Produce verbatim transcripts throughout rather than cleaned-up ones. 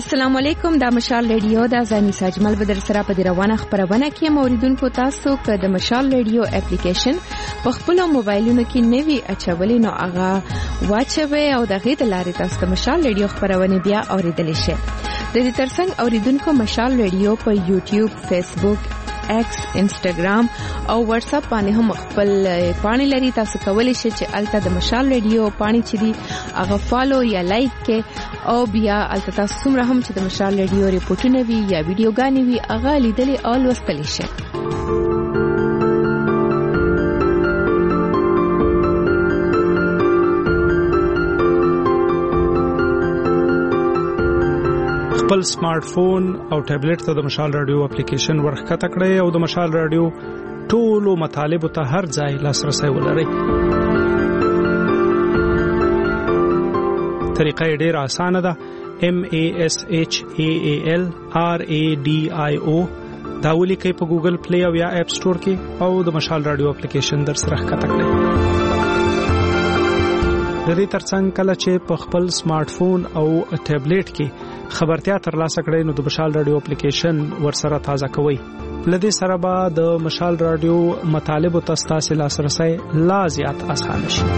السلام علیکم. دا مشال ریډیو دا ځاني ساجمل بدر سره په روانه خبرونه کې موریدونکو تاسو که د مشال ریډیو اپلیکیشن په خپل موبایلونو کې نوي اچولې نو هغه واچوي او دغه د لارې تاسو د مشال ریډیو خبرونه بیا اوریدل شي. د دې ترڅنګ اوریدونکو مشال ریډیو په یوټیوب، فیسبوک، ایکس، انسټاګرام او واتس اپ باندې هم خپل پاڼې لري. تاسو کولی شئ چې الته د مشال ریډیو پاڼې چې دي هغه فالو یا لایک کې او بیا الته تاسو څومره هم چې د مشال ریډیو ریپورتونه وي یا ویډیوګانې وي هغه لیدلې او لوستلی شئ. خپل سمارټ فون او ټابلیټ ته د مشال رادیو اپلیکیشن ورخکته کړئ او د مشال رادیو ټولو مطالبو ته هر ځای لاسرسی ولرئ. طریقه یې ډېره اسانه ده. M A S H A A L R A D I O دا ولیکئ په ګوګل پلی او یا اپ سٹور کې او د مشال رادیو اپلیکیشن در سره ښکته کړئ. د دې ترڅنګ کله چې په خپل سمارټ فون او ټابلیټ کې خبرتیا ترلاسه کړئ نو د مشال رادیو اپلیکیشن ورسره تازه کوئ. لدې سره به د مشال رادیو مطالبو ته ستاسو لاسرسی لا زیات اسانه شي.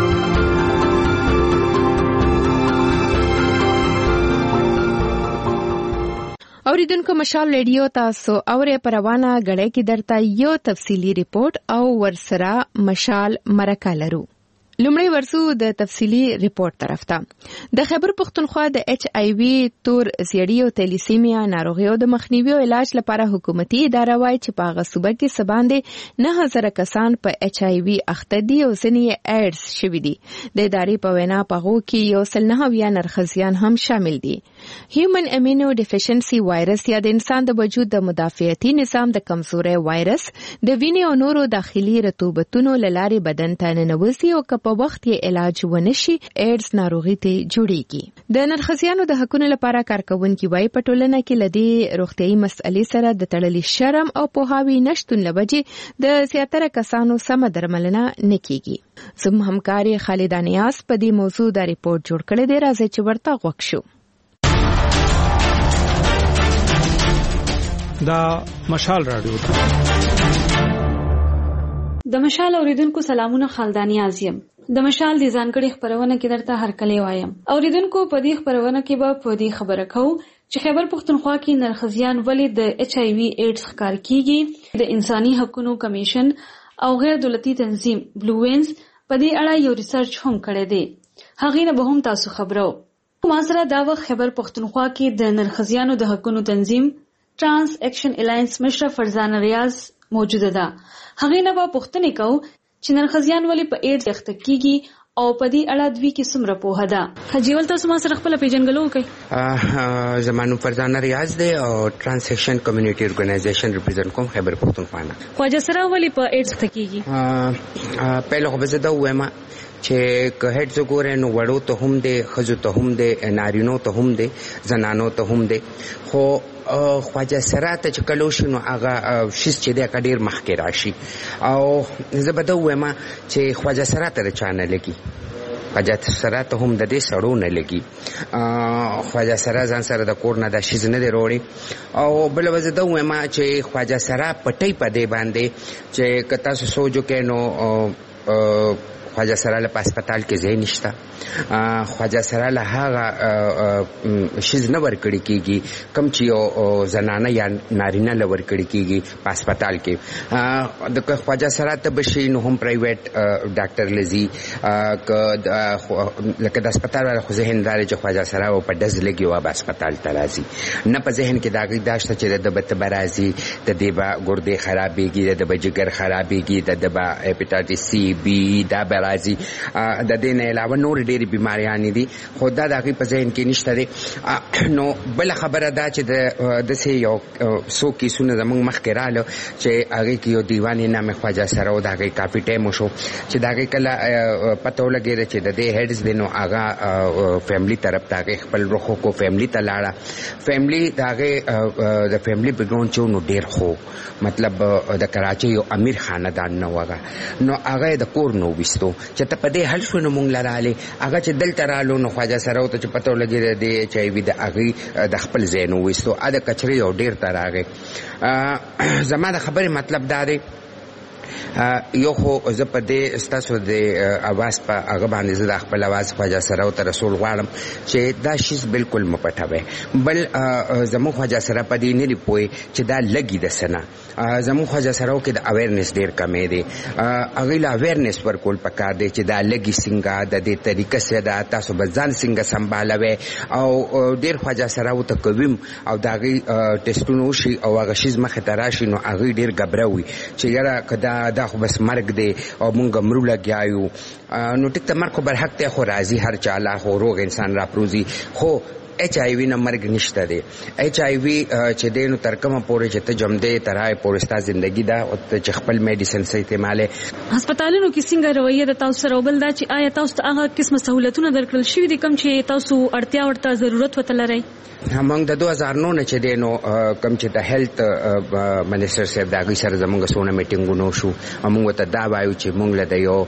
اوریدونکو مشال ریډیو تاسو اورې پروانه غړې کې درته یو تفصیلی ریپورت او ورسره مشال مرکه لرو. لومړی ورسو د تفصیلی ریپورت طرف ته. د خیبر پختونخوا د ایچ آی وی تور زیړی او تلیسیمیا ناروغیو د مخنیوي او علاج لپاره حکومتي اداره وایي چې په هغه صوبه کې سباندې نه هزاره کسان په ایچ آی وی اخته دي او ځینې ایډز شوي دي. د ادارې په وینا په هغو کې یو سل نه اویا نرخزیان هم شامل دي. هیومن امینو ډیفیشنسي وایرس یا د انسان د وجود د مدافعتي نظام د کمزوري وایرس د وینې او نورو داخلي رطوبتونو له لارې بدن ته ننوځي او په وخت یې علاج ونشي ایډز ناروغي ته جوړیږي. د نرخزیانو د حقونو لپاره کارکونکي وايي په ټولنه کې لدی روغتيایي مسئلې سره د تړلې شرم او پوهاوی نشټون لوجې د زیاتره کسانو سم درملنه نکېږي. زموږ همکاري خالد انیاس په دې موضوع دا ریپورت جوړ کړی دی. راځي چې ورته غوښ شو. دا مشال رادیو د مشال اوریدونکو سلامونه. خالدانی ازیم د مشال د ځانګړي خبرونه کې درته هرکلی وایم. اوریدونکو په دې خبرونه کې به په دې خبره کوو چې خیبر پختونخوا کې نرخزیان ولې د ایچ آی وی ایډز ښکار کیږي. د انساني حقوقو کمیشن او غیر دولتي تنظیم بلو وینز په دې اړه یو ریسرچ هم کړی دی. هغه نه به هم تاسو خبرو. ما سره دا وخت خیبر پختونخوا کې د نرخزیانو د حقوقو تنظیم ترانس اکشن الائنس مشره فرزانه ریاض موجوده ده. هغه نه به پوښتنه کوو چې نرخزیان ولې په ایډز اخته کیږي او په دې اړه دوی کې څومره پوهه ده. حجیول تاسو ما سره خپل پیژنګلو کوي. زمانو فرزانه ریاض دی او ترانس اکشن کمیونټي ارګنایزیشن ریپرزینټ کوم خیبر پختونخوا نه. خواجه سره ولې په ایډز اخته کیږي؟ پهله خو زه دا وایم چې که هډز ګورې نو وړو ته هم دی، ښځو ته هم دی، نارینو ته هم دی، زنانو ته هم دی. خو خواجه سره ته چې کله وشي نو هغه شیز چې دی هغه ډېر مخکې راشي. او زه به دا ووایم چې خواجه سره ته د چا نه لګي، خواجه سره ته هم د دې سړو نه لګي. خواجه سره ځان سره د کور نه دا شیز نه دی راوړي. او بله به زه دا ووایم چې خواجه سره پټۍ په دې باندې چې که تاسو سوچ وکئ نو خواجه سره له هسپتال کې ځای نشته. خواجه سره له هغه شیز نه ورکړی کېږي کوم چې یو زنانه یا نارینه له ورکړی کېږي په هسپتال کې. د خواجه سره ته به شي نو هم پرایویټ ډاکټر لځي. لکه د هسپتال والا خو ذهن دا دی چې خواجه سره او په ډز لګي او به هسپتال ته راځي. نه په ذهن کې دا دا شته چې د به تبه راځي، د دې به ګردې خرابېږي، د ده به جګر خرابېږي، د ده به هیپاټایټس سی بي دا به راځي. د دې نه علاوه نور ډېرې بیماریانې دي خو دا د هغې په ذهن کې نشته دی. نو بله خبره دا چې د داسې یو څو کیسونه زموږ مخکې راغله چې هغې کې یو دیوان نامې خواجه سره و، د هغې کافي ټایم وشو چې د هغې کله پته ولګېده چې د دې هیډز دی نو هغه فیملي طرف ته هغې خپل رخ وکړو، فیملي ته لاړه. فیملي د هغې د فیملي بیکګراونډ چې و نو ډېر خو مطلب د کراچۍ یو امیر خاندان نه و هغه. نو هغه یې د کور نه وویستو چې ته په دې حل شو نو مونږ لراله هغه چې دلته رالو نو خواجه سره ته چې پته ولګي د ایچ آی وي د هغه د خپل ځای نو وستو اده کچري او ډیر تر راغی. زما د خبرې مطلب دا دی یو خو زه په دې ستاسو د اواز په هغه باندې زه د خپل اواز خواجه سره ته رسول غواړم چې دا شیز بالکل مه پټوئ. بل زموږ خواجه سره په دې نه دی پوهې چې دا لګي د سنه زموږ خواجه سره کې د اویرنس ډیر کمې دی. هغوی له اویرنس ورکول پکار دی چې دا لګي څنګه د دې طریقه سره ده تاسو به ځان څنګه سنبالوئ او ډیر خواجه سره ورته کویم او د هغوی ټسټونه وشي او هغه شیز مخې ته راشي نو هغوی ډیر ګبروي چې یاره که دا دا خو بس مرګ دی او مونږ مرو لګیا یو نو ټیک ته مرګ خو برحق دی خو راځي هر چا لا خو روغ انسان راپروزي خو ایچ آی وی نه مرګ نشته دی. ایچ آی وی چې دی نو تر کومه پورې چې ته جم دی تر هغې پورې ستا زندګي ده او ته چې خپل میډیسن څه استعمالوې. هسپتالونو کې څنګه رویه ده تاسو سره او بل دا چې آیا تاسو ته هغه قسمه سهولتونه درکړل شوي دي کوم چې تاسو اړتیا ورته ضرورت ورته لرئ؟ موږ د دوه هزار نو نه چې دی نو کوم چې د هیلت منسټر صاحب د هغوی سره زموږ څونه میټینګونه وشو او موږ ورته دا وایو چې موږ له د یو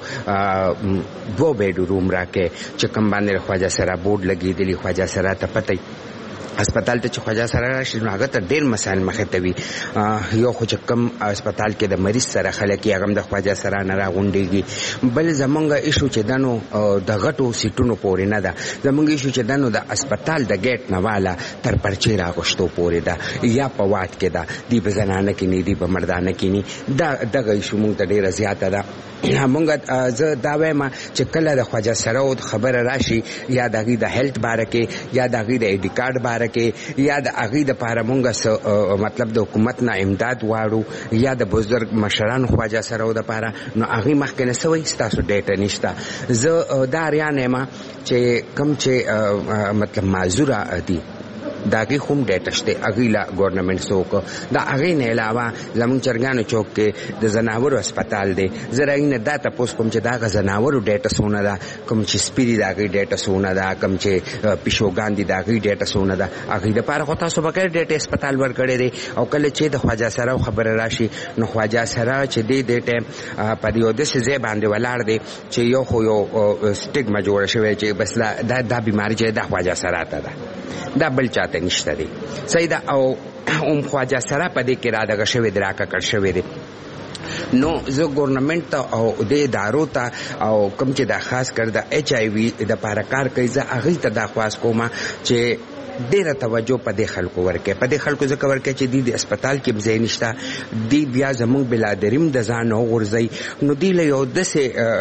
دوه بیډ روم راکې چې کوم باندې خواجه سره بورډ لګېدلي خواجه سره ته پته هسپتال ته چې خواجه سره راشي نو هغه ته ډېر مسایل مخې ته وي. یو خو چې کوم هسپتال کې د مریض سره خلک یې هغه هم د خواجه سره نه راغونډېږي. بل زمونږ ایشو چې دا نو د غټو سیټونو پورې نه ده. زمونږ ایشو چې دا نو د هسپتال د ګیټ نه واله تر پرچې راغوښتو پورې ده یا په واټ کې ده دی په زنانه کې نه دی په مردانه کې نه دا دغه ایشو مونږ ته ډېره زیاته ده. مونږ زه دا وایم چې کله د خواجه سره خبره راشي یا د هغوی د هیلت باره کې یا د هغوی د آی ډي کارډ باره کې یا د هغوی دپاره مونږ مطلب د حکومت نه امداد غواړو یا د بزرګ مشرانو خواجه سره دپاره نو هغوی مخکې نه څه وایي ستاسو ډیټه نشته. زه دا اریان یم چې کوم چې مطلب معذوره دي د هغې خو هم ډیټه شته هغوی له ګورنمنټ څه وکړه. د هغې نه علاوه زموږ چرګانو چوک کې د زناورو هسپتال دی. زه د هغوی نه دا تپوس کوم چې د هغه زناورو ډیټه څونه ده کوم چې سپي دي د هغوی ډیټه څونه ده کوم چې پیشوګان دي د هغوی ډیټه څونه ده هغوی دپاره خو تاسو بغیر ډیټه هسپتال ورکړی دی. او کله چې د خواجه سره خبره راشي نو خواجه سره چې دی دې ټایم په یو داسې ځای باندې ولاړ دی چې یو خو یو سټیګما جوړه شوې چې بس دا دا بیماري چې د خواجه سره ته ده دا بل چاته نشته دی. صحیح ده. او ام خواجه سره په دې کې را دغه شوی دی راککړ شوی دی. نو زه ګورنمنټ ته او د ادارو ته او کوم چې دا خاص کر د ایچ آی وي دپاره کار کوي زه هغوی ته دا خواست کوم چې ډېره توجه په دې خلکو ورکړي. په دې خلکو ځکه ورکړي چې دوی د هسپتال کې ځای نشته دوی بیا زموږ بلادریم د ځان نه وغورځوي نو دوی له یو داسې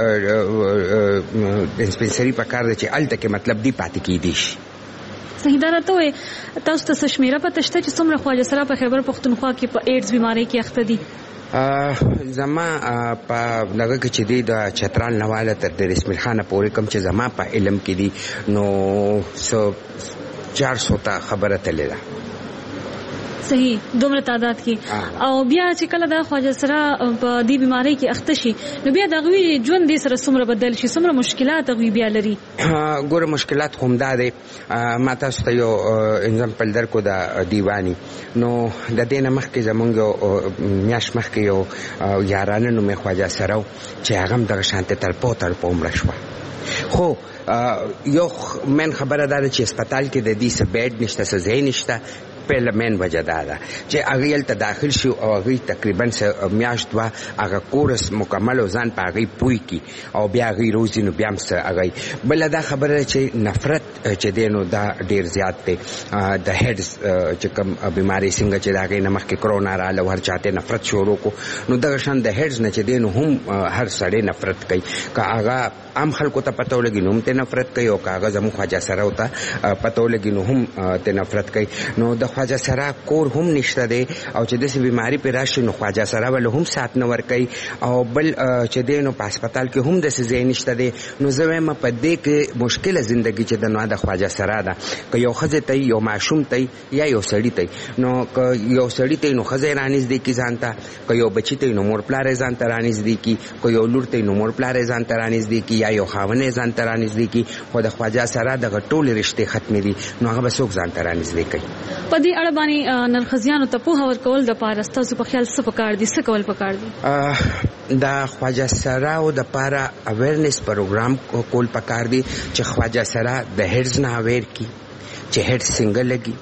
ډسپنسري په کار ده چې هلته کې مطلب دوی پاتې کیدی شي. صحیح ده. راته وایي تاسو ته څه شمېره پته شته چې څومره خواجه سره په خیبر پښتونخوا کې په ایډز بیمارۍ کې اخته دي؟ زما په دغه کې چې دی د چترال نه واله تر د رسمیل خانه پورې کوم چې زما په علم کې دي نو څو چار سو ته خبره تللی ده. صحیح دومره تعداد کې. او بیا چې کله دا خواجه سره په دې بیمارۍ کې اخته شي نو بیا د هغوی ژوند دې سره څومره بدل شي څومره مشکلات هغوی بیا لري؟ ګوره مشکلات خو همدا دی. ما تاسو ته یو اگزامپل درکو د دیواني نو د دې نه مخکې زمونږ یو میاشت مخکې یو یارانه نومې خواجه سره و چې هغه هم دغه شانتې تړپو تړپو مړه شوه. خو یو مین خبره دا ده چې هسپتال کې د دې څه بیډ نشته څه ځای نشته. پهله مین وجه دا ده چې هغوی هلته داخل شي او هغوی تقریبا میاشت دوه هغه کورس مکمل او ځان په هغوی پوه کړي او بیا هغوی روزي نو بیا هم څه هغوی. بله دا خبره ده چې نفرت چې دی نو دا ډېر زیات دی. د هیډز چې کوم بیمارۍ څنګه چې د هغې نه مخکې کرونا راغله هر چا ته نفرت شروع کړو نو دغه شان د هیډز نه چې دی نو هم هر سړی نفرت کوي. که هغه عام خلکو ته پته ولګي نو هم ته نفرت کوي او که هغه زموږ خواجه سره ته پته ولګي نو هم ته نفرت کوي. نو د خواجه سره کور هم نشته دی او چې داسې بیماري پرې راشي نو خواجه سره ولې هم سات نه ورکوي او بل چې دی نو په هسپتال کې هم داسې ځای نشته دی. نو زه وایم په دې کې مشکله زندګي چې د نو د خواجه سره ده. که یو ښځې ته یو ماشوم ته یا یو سړي ته نو که یو سړي ته نو ښځه یې رانږدې کړي ځان ته که یو بچي ته نو مور پلار یې ځان ته رانږدې کړي که یو لور ته نو مور پلار یې ځان ته رانږدې کړي یا یو خاوند یې ځان ته رانږدې کړي. خو د خواجه سره دغه ټولې رشتې ختمې دي نو هغه به څوک ځان ته رانږدې کوي. په دې اړه باندې نرخزیانو ته پوهه ورکول د پاره ستاسو په خیال څه پکار دي څه کول پکار دي؟ د خواجه سراو د پاره اویرنس پروګرام کول پکار دی چې خواجه سرا د هډز نه اویر کی چې هډ څنګه لګي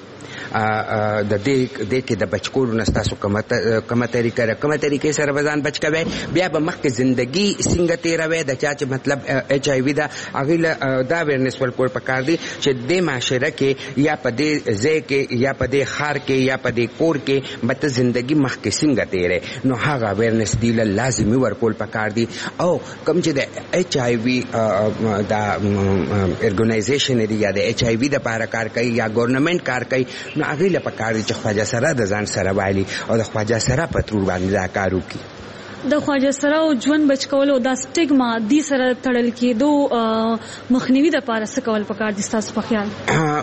د دې د کې د بچکول نستاسو کومه کومه طریقه را کومه طریقې سره وزن بچ کوي بیا به مخکې ژوندۍ څنګه تیروي د چا چې مطلب ایچ آی وی دا هغه دا اویرنس ورکول پکار دی چې د معاشره کې یا په دې ځای کې یا په دې خار کې یا په دې کور کې مت ژوندۍ مخکې څنګه تیرې نو هغه اویرنس دی لازمي ورکول پکار دی او کوم چې د ایچ آی وی دا ارګنایزیشن دی یا د ایچ آی وی د لپاره کار کوي یا ګورنمنت کار کوي نو هغه له پکار دي چې خواجه سره د ځان سره والی او د خواجه سره په تور باندې دا کار وکړي د خواجه سره او ژوند بچ کول او د سټیګما دی سره تړل کېدو مخنیوي د پاره څه کول پکار دي تاسو په خیال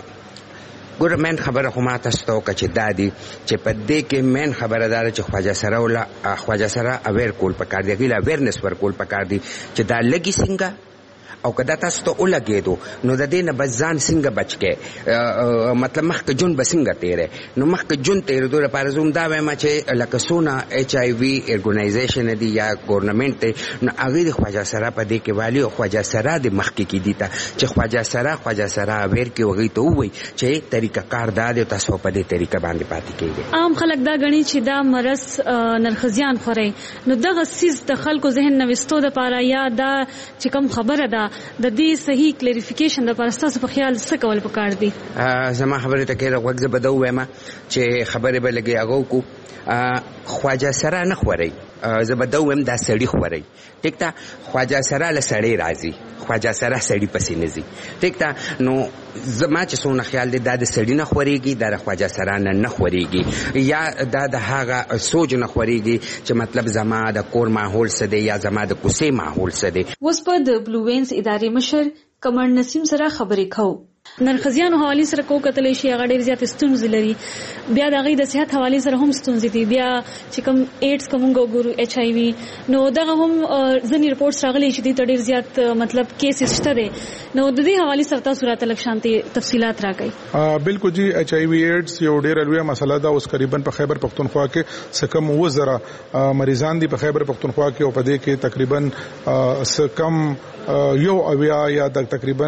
ګورمن خبره خو ما تاسو ته وکړه چې دادی چې په دې کې مین خبردار چې خواجه سره ولا خواجه سره اویر کول پکار دی غیلا اویرنس ورکول پکار دی چې دا لګي څنګه او کدا تاسو ته ولګېدو نو د دې نه بځان څنګه بچ کې مطلب مخکې جون به څنګه تیرې نو مخکې جون تیرېدو لپاره زه دا وایم چې لکه څونه ایچ آی وي ارګنایزیشن دی یا ګورنمنټ دی نو هغې د خواجه سره په دې کې والي او خواجه سره د مخکې کې دي ته چې خواجه سره خواجه سره اویر کې هغوی ته ووایي چې طریقه کار دا دی تاسو په دې طریقه باندې پاتې کېږئ عام خلک دا ګڼي چې دا مرض نرخزیان خوري نو دغه څیز د خلکو ذهن نوستو دپاره یا دا چې کوم خبره ده د دې صحیح کلیریفیکیشن د لپاره تاسو په خیال څه کول پکار دي زما خبره ته کې راغوږ زه به دا ووایم چې خبرې به لګې هغه وکړو خواجه سره نه خورئ زه به دا ووایم دا سړي خورئ ټیک ده خواجه سره له سړی راځي خواجه سره سړي پسې نه ځي ټیک ده نو زما چې څونه خیال دی دا د سړي نه خورېږي دا د خواجه سره نه نه خورېږي یا دا د هغه سوچ نه خورېږي چې مطلب زما د کور ماحول څه دی یا زما د کوڅې ماحول څه دی اوس په د بلو وینز ادارې مشر کمر نسیم سره خبرې کوو نرخزیانو حواله سره کو کتلې شي هغه ډېر زیات ستونزې لري بیا د هغې د صحت حواله سره هم ستونزې دي بیا چې کوم ایډز کوم ګورو ایچ آی وي نو دغه هم ځینې رپورټس راغلي چې دې ته ډېر زیات مطلب کیسز شته دي نو د دې حواله سره تاسو راته لږ شانتي تفصيلات راکړئ بالکل جی ایچ آی وي ایډز یو ډېر لوی مسله ده اوس قریبا په خیبر پختونخوا کې سکم وزره مریضان دي په خیبر پختونخوا کې او په دې کې تقریبا سکم یو اویا یا د تقریبا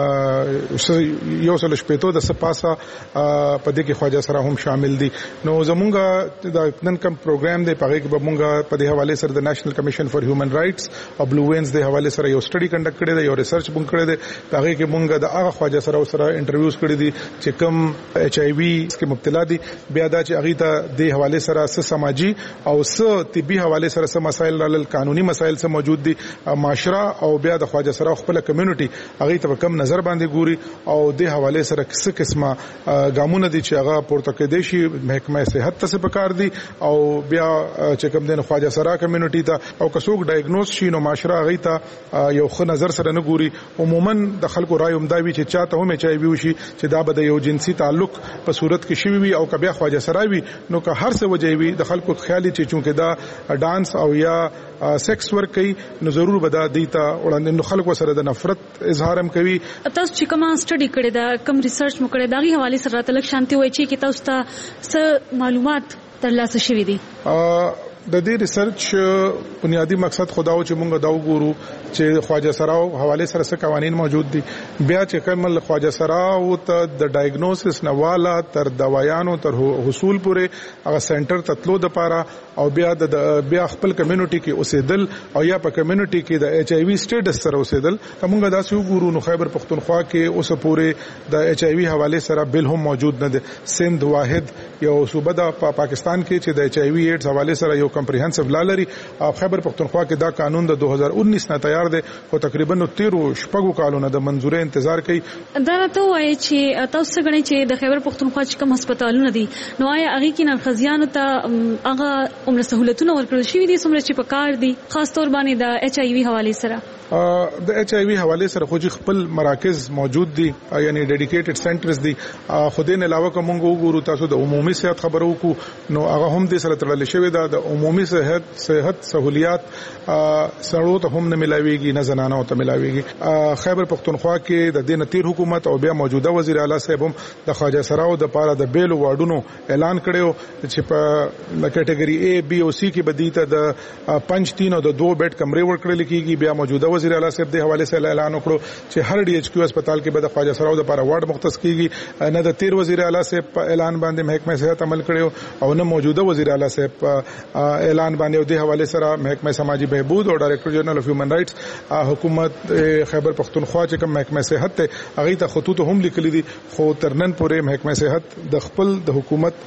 یو سل شپېتو د سپاسا په دې کې خواجه سره هم شامل دي نو زمونږ د نن کم پروګرام دی په هغه کې به مونږ په دې حواله سره د نېشنل کمیشن فار هیومن رائټس او بلو وینز د حواله سره یو سټډي کنډکټ کړی دی یو ریسرچ مونږ کړی دی په هغه کې مونږ د هغه خواجه سره سره انټرویوز کړی دي چې کوم ایچ آی وي کې مبتلا دي بیا دا چې هغه ته د حواله سره س سماجی او س طبي حواله سره س مسایل رال قانوني مسایل سره موجود دي معاشره او بیا د خواجه سره خپل کمیونټي هغه ته کم نظر باندې ګوري او د حواله سره څه قسمه ګامونه دي چې هغه پورته کېدې شي محکمه صحت ته پکار دي او بیا چې کوم دین خواجه سره کمیونټي ته او کڅوګ ډایګنوز شي نو معاشره هغه ته یو ښه نظر سره نه ګوري عموما د خلکو رائے هم دا وی چې چاته هم چای وی شي چې دا به د یو جنسي تعلق په صورت کې شوی وي او کبیا خواجه سره وي نو که هر څه وجه وي د خلکو خیالي چې چونکه دا ډانس او یا سیکس ورک کوي نو ضرور به دا دیتا وړاندې نو خلکو سره د نفرت اظهار هم کوي تاسو چې کوم سټډي کړی دا کوم ریسرچ مو کړی دا غي حواله سره تلک شانتي وای چې تاسو ته څه معلومات ترلاسه شوي دي د دې ریسرچ بنیادی مقصد خداو چې مونږ دا وګورو چې خواجه سراو حواله سره څه قوانين موجود دي بیا چې کوم خواجه سراو ته د ډایګنوسس نواله تر دوايانو تر حصول پورې هغه سنټر تطلو د پاره او بیا د بیا خپل کمیونټي کې اوسېدل او یا په کمیونټي کې د ایچ آی وي سټیټس سره اوسېدل کومه دا څو ګورو نو خیبر پختونخوا کې اوس پورې د ایچ آی وي حواله سره بل هم موجود نه دي سند واحد یو صوبه د پاکستان کې چې د ایچ آی وي ایډز حواله سره یو کمپریهنسیو لا لري او خیبر پختونخوا کې دا قانون د دو هزار انیس نه تیار دی او تقریبا تیرو شپږو کالونو د منزورې انتظار کوي دا ته وایي چې تاسو غني چې د خیبر پختونخوا چې کوم هسپتالونه دي نو آیا هغه کې نرخزیانو ته هغه عمر سہولتونه ورکړل شوي دي څومره چې په کار دي خاص تور باندې د ایچ آی وي حواله سره د ایچ آی وي حواله سره خو خپل مراکز موجود دي یعنی ډیډیکیټډ سنټرز دي خو دې نه علاوه کوم وګورو تاسو د عمومي صحت خبرو کو نو هغه هم دې سره تړل شوی دا د عمومي صحت صحت سہولیات سړو ته هم نه ملاويږي نه زنانو ته ملاويږي. خیبر پختونخوا کې د دین تیر حکومت او بیا موجوده وزیر اعلی صاحب هم د خواجه سراو د پاره د بیل وارډونو اعلان کړو چې په کټګوري A B او C کې بدیته د پنځ تین او د دوه بیډ کمرې ورکړل کیږي. بیا موجوده وزیر اعلی صاحب د حواله سره اعلان وکړو چې هر ډي ایچ کیو هسپتال کې به د خواجه سراو د پاره وارډ مختص کیږي. نه د تیر وزیر اعلی صاحب په اعلان باندې محکمه صحت عمل کړو او نه موجوده وزیر اعلی صاحب اعلان باندې د حواله سره محکمه سماجی بهبود او ډایریکټر جنرال اف هیومن رائټس حکومت خیبر پختونخوا چې کوم محکمه صحت ته هغه ته خطوط هم لیکلي دي خو ترنن پورې محکمه صحت د خپل د حکومت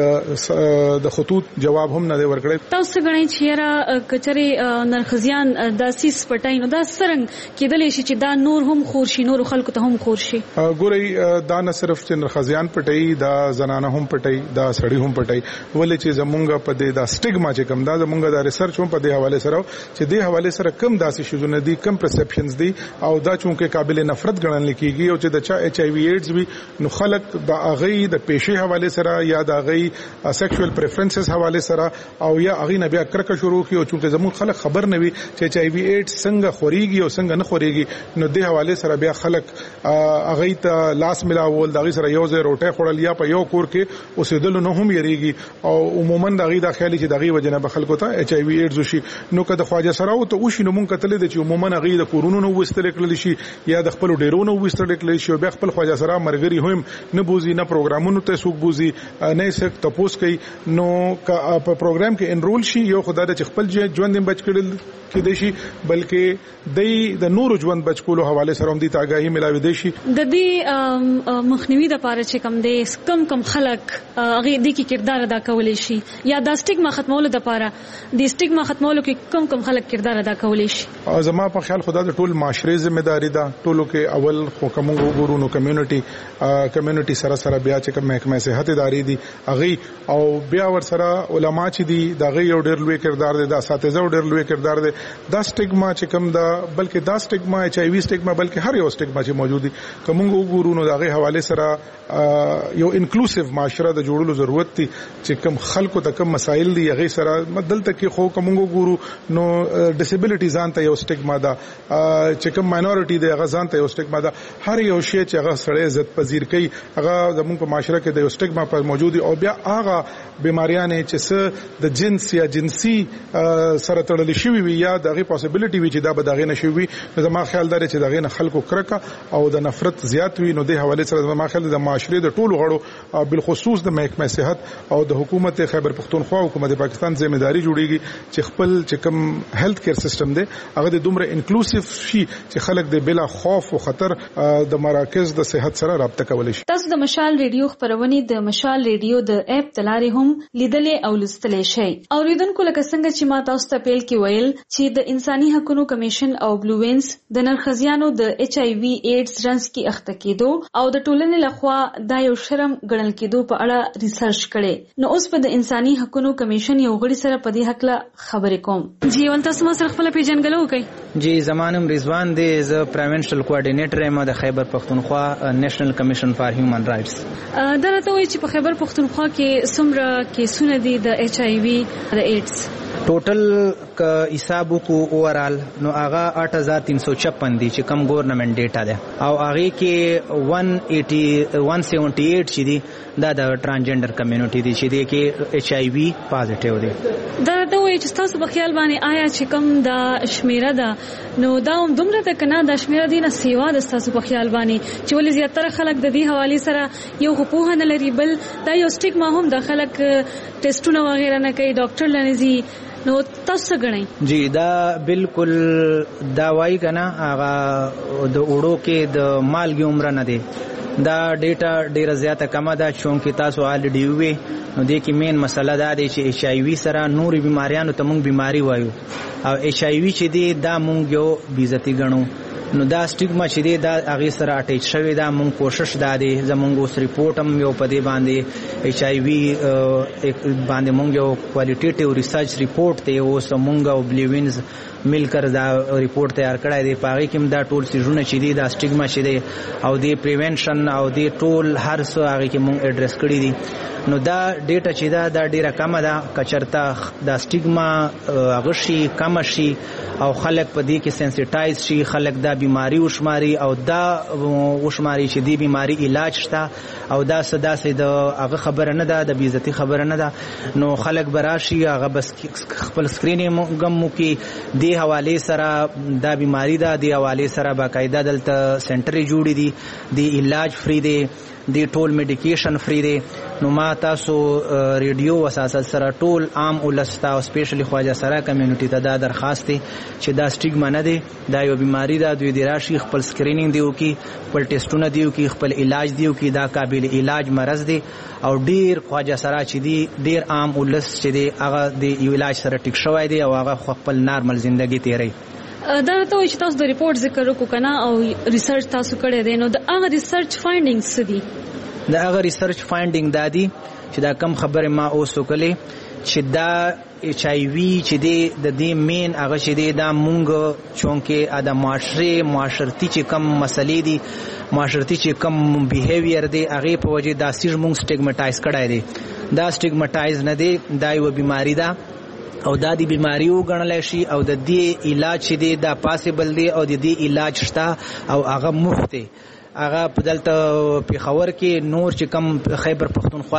د د خطوط جواب هم نه دی ورکړی. تاسو غواړئ چې را کچري نرخزیان د سیس پټاینو دا سرنګ کېدلې شي چې دا نور هم خورشي نور خلکو ته هم خورشي. ګورئ دا نه صرف چې نرخزیان پټي دا زنانه هم پټي دا سړی هم پټي ولې چې زمونږ په دې دا سټیګما چې کوم دا زمونږ د ریسرچ هم په دې حواله سره چې دې حواله سره کم داسې شوزونه دي کم پرسپشنز دي او دا چونکه قابل نفرت ګڼل کیږي او چې د چا ایچ آی وی ایډز وي نو خلک د اغي د پیشي حواله سره یا د اغي سیکشوال پریفرنسز حواله سره او یا اغي نه بیا کرکه شروع کی او چونکه زمون خلک خبر نه وي چې ایچ آی وی ایډز څنګه خوريږي او څنګه نه خوريږي نو د حواله سره بیا خلک اغي ته لاس ملاول د اغي سره یو ځای روټه خورل یا په یو کور کې اوسېدل نه هم یریږي او عموما د اغي د خیالي چې د اغي وجنه به خلکو ته ایچ آی وی ایډز شي نو که د خواجه سراو ته وشي نو مونږ کتل دي چې عموما اغي د کورونو نو وستل کړل شي یا د خپل ډیرونو وستل کړل شي او بیا خپل خواجه سرا مرګري هم نه بوزي نه پروګرامونو ته سوق بوزي نه سک تپوس کوي نو په پروګرام کې انرول شي یو خدای د خپل ژوند بچ کړل کې دي شي بلکې د د نور ژوند بچ کولو حواله سره هم دي تاګاهي ملاوي دي شي. د دې مخنیوي د پاره چې کم دي کم کم خلک اغه دي کې کردار ادا کولای شي یا د سټیګما ختمولو د پاره د سټیګما ختمولو کې کم کم خلک کردار ادا کولای شي. زما په خیال خدای د ټول معاشري ځمېداري ده ټولو کې اول خو کوم وګورو نو کمیونټي کمیونټي سره سره بیا چې کوم محکمه صحت اداري دي اغه او بیا ور سره علما چې دي دغه یو ډېر لوی کردار دي د اساتذه ډېر لوی کردار دي دا سټیګما چې کوم دا بلکې دا سټیګما ایچ آی وی سټیګما بلکې هر یو سټیګما چې موجود دي کوم وګورو نو دغه حواله سره یو انکلوسیو معاشره د جوړولو ضرورت دي چې کوم خلکو ته کوم مسایل دي هغه سره مدلته کې خو کوم وګورو نو ډیسیبিলিټی ځان ته یو سټیګما دا چې کوم ماینورټي دی هغه ځان ته یو سټیګما دا هر یو شی چې هغه سړی عزت پذیر کوي هغه زموږ په معاشره کې د یو سټیګما پر موجود او بیا هغه بیماریاں چې څه د جنس یا جنسي سره تړل شوی وي یا دغه پوسیبিলিټي وي چې دا به دغه نشي وي نو زما خیال دا چې دغه نه خلکو کرکا او د نفرت زیات وي نو د حواله سره زما خیال د معاشره د ټولو غړو بالخصوص د محکمه صحت او د حکومت خیبر پختونخوا او حکومت پاکستان ځمېداري جوړیږي چې خپل چې کوم هیلث کیر سیستم دی هغه د دومره انکلوسیو شي چې خلک د بلا خوف او خطر د مراکز د صحت سره رابطه کولای شي. تاسو د مشال ریډیو خبرونه د مشال ریډیو د اپ تلاري هم لیدلې او لستلې شي. اوریدونکو لکه څنګه چې ما تاسو ته پیل کې ویل چې د انساني حقوقو کمیشن او بلو وینز د نرخزیانو د ایچ آی وی ایډز رنس کې اخته کېدو او د ټولنې لخوا دا یو شرم ګڼل کېدو په اړه ریسرچ کړي نو اوس په د انساني حقوقو کمیشن یو غړي سره په دې حق لا خبرې کوم. جی ول تاسو ما سره خپل پیژنګلو کوي. جی زمانم رضوان دی ز پروینشل کوارډینیټر یم د خیبر پختونخوا نېشنل کمیشن فار هیومن رائټس. دا راته وایي چې په خیبر پختونخوا کې څومره کیسونه دي د ایچ آی وی د ایډز ټوټل ک حساب کو اوورال نو هغه آٹھ ہزار تین سو چھپن دي چې کم ګورنمنت ډیټا ده او هغه کې ایک سو اٹھاسی چې دي دا د ترانسجنډر کمیونټي دي چې دي کې ایچ آی وی پازیټیو دي. دا ته وایي چې تاسو په خیال باندې آیا چې کم دا شمیره ده نو دا هم دومره ده کنه دا شمیره دي نه سیوا د تاسو په خیال باندې چې ولې زیاتره خلک د دې حواله سره یو حقوق نه لري بل دا یو سټیګما هم د خلک ټیسټونه وغیرہ نه کوي ډاکټر لنزي نو تاسو غنئ. جی دا بالکل دا وایي کنه هغه د وړو کې د مالګي عمر نه دی دا ډیټا ډیره زیاته کمه ده چې تاسو الریډي وي نو د کې مین مسله دا دی چې ایچ آی وی سره نوري بیماریانو ته مونږ بیماری وایو او ایچ آی وی چې دی دا مونږ یو بیزتی غنو نو دا سټیګما چې دی دا هغه سره اټیچ شوی دا مونږ کوشش دا دی زمونږ اوس ریپورت هم یو په دې باندې ایچ آی وی باندې مونږ یو کوالټیټیو ریسرچ ریپورت دی اوس مونږ او بلیوینز مل کر دا ریپورت تیار کړی دی پاره کې دا ټول سيزونه چې دی دا سټیګما چې دی او دی پریونشن او دی ټول هر څه هغه کې مونږ اډریس کړی دي نو دا ډیټا چې دا دا ډیره کمه ده کچرتا دا سټیګما هغه شي کم شي او خلک په دې کې سنسټایز شي خلک دا بیماری وشماري او دا وشماري چې دی بیماری علاج شته او دا صدا سي د هغه خبره نه ده د بیزتی خبره نه ده نو خلک براشي هغه بس خپل سکرینینګ غمو کې دی حواله سره دا بیماری ده دی حواله سره باقاعده دلته سنټر جوړی دي دی علاج فری دی دی ټول میډیکیشن فری دی نو ما تاسو ریډیو اساسا سره ټول عام ولستا او سپیشلی خواجه سره کمیونټی ته دا درخواست دی چې دا سټیګما نه دی دا یو بیماری ده دوی دی راشي خپل سکرینینګ دیو کی خپل ټیسټونه دیو کی خپل علاج دیو کی دا قابل علاج مرض دی او ډیر خواجه سره چې دی ډیر عام ولس چې دی هغه دی یو علاج سره ټیک شوی دی او هغه خپل نارمل ژوندۍ تیری دا ته چې تاسو د ریپورت ذکر وکړو کنه او ریسرچ تاسو کړی دی نو د هغه ریسرچ فایندینګز څه دي د هغه ریسرچ فایندینګ دا دي چې دا کم خبره ما اوس وکړلې چې دا ایچ آی وی چې دی د دې مین هغه چې دی دا مونږ چونکه ادا معاشره معاشرتي چې کم مسلې دي معاشرتي چې کم بیهیویر دی هغه په وجه دا سیج مونږ سټیګماټایز کړای دی دا سټیګماټایز نه دی دا یو بیماری ده او دا دی بیماری وګڼل شي او د دې علاج چې دی دا پاسبل دی او د دې علاج شته او هغه مفت دی هغه په دلته پیښور کې نور چې کم خیبر پختونخوا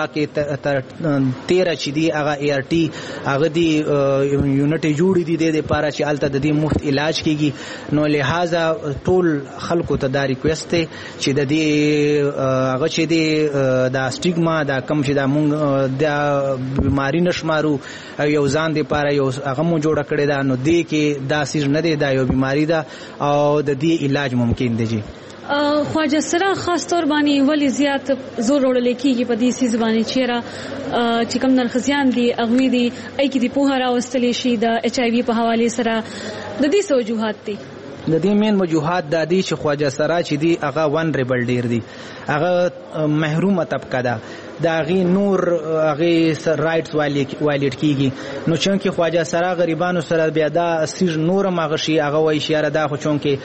کې تیرا چې دی هغه ای آر ټي هغه دی یونټ جوړې دي د لپاره چې الته د دې مفت علاج کیږي نو لہذا ټول خلکو ته دا ریکوست دی چې د دې هغه چې دی دا سټیګما دا کم چې دا مونږ د بیماری نشمارو یو ځان د لپاره یو هغه مو جوړ کړی دا نو دی کې دا سیز نه دی دا یو بیماری ده او د دې علاج ممکن دی جی خواجه سره خاص طور باندې ولی زیات زور وړل کېږي په دې سیز باندې چیرې چې کوم نرخزیان دي اغوی دي ای کې د پوهه راوستلې شي د ایچ آی وی په حواله سره د دې څه وجوهات دي د دې مین وجوهات د دې چې خواجه سره چې دی هغه ون ریبل ډیر دي هغه محرومه طبقه ده دا غي نور غي رائټس وایلیټ کیږي نو چونکه خواجه سره غریبانو سره بیا دا سیر نور مغشي هغه وای اشاره ده خو چونکه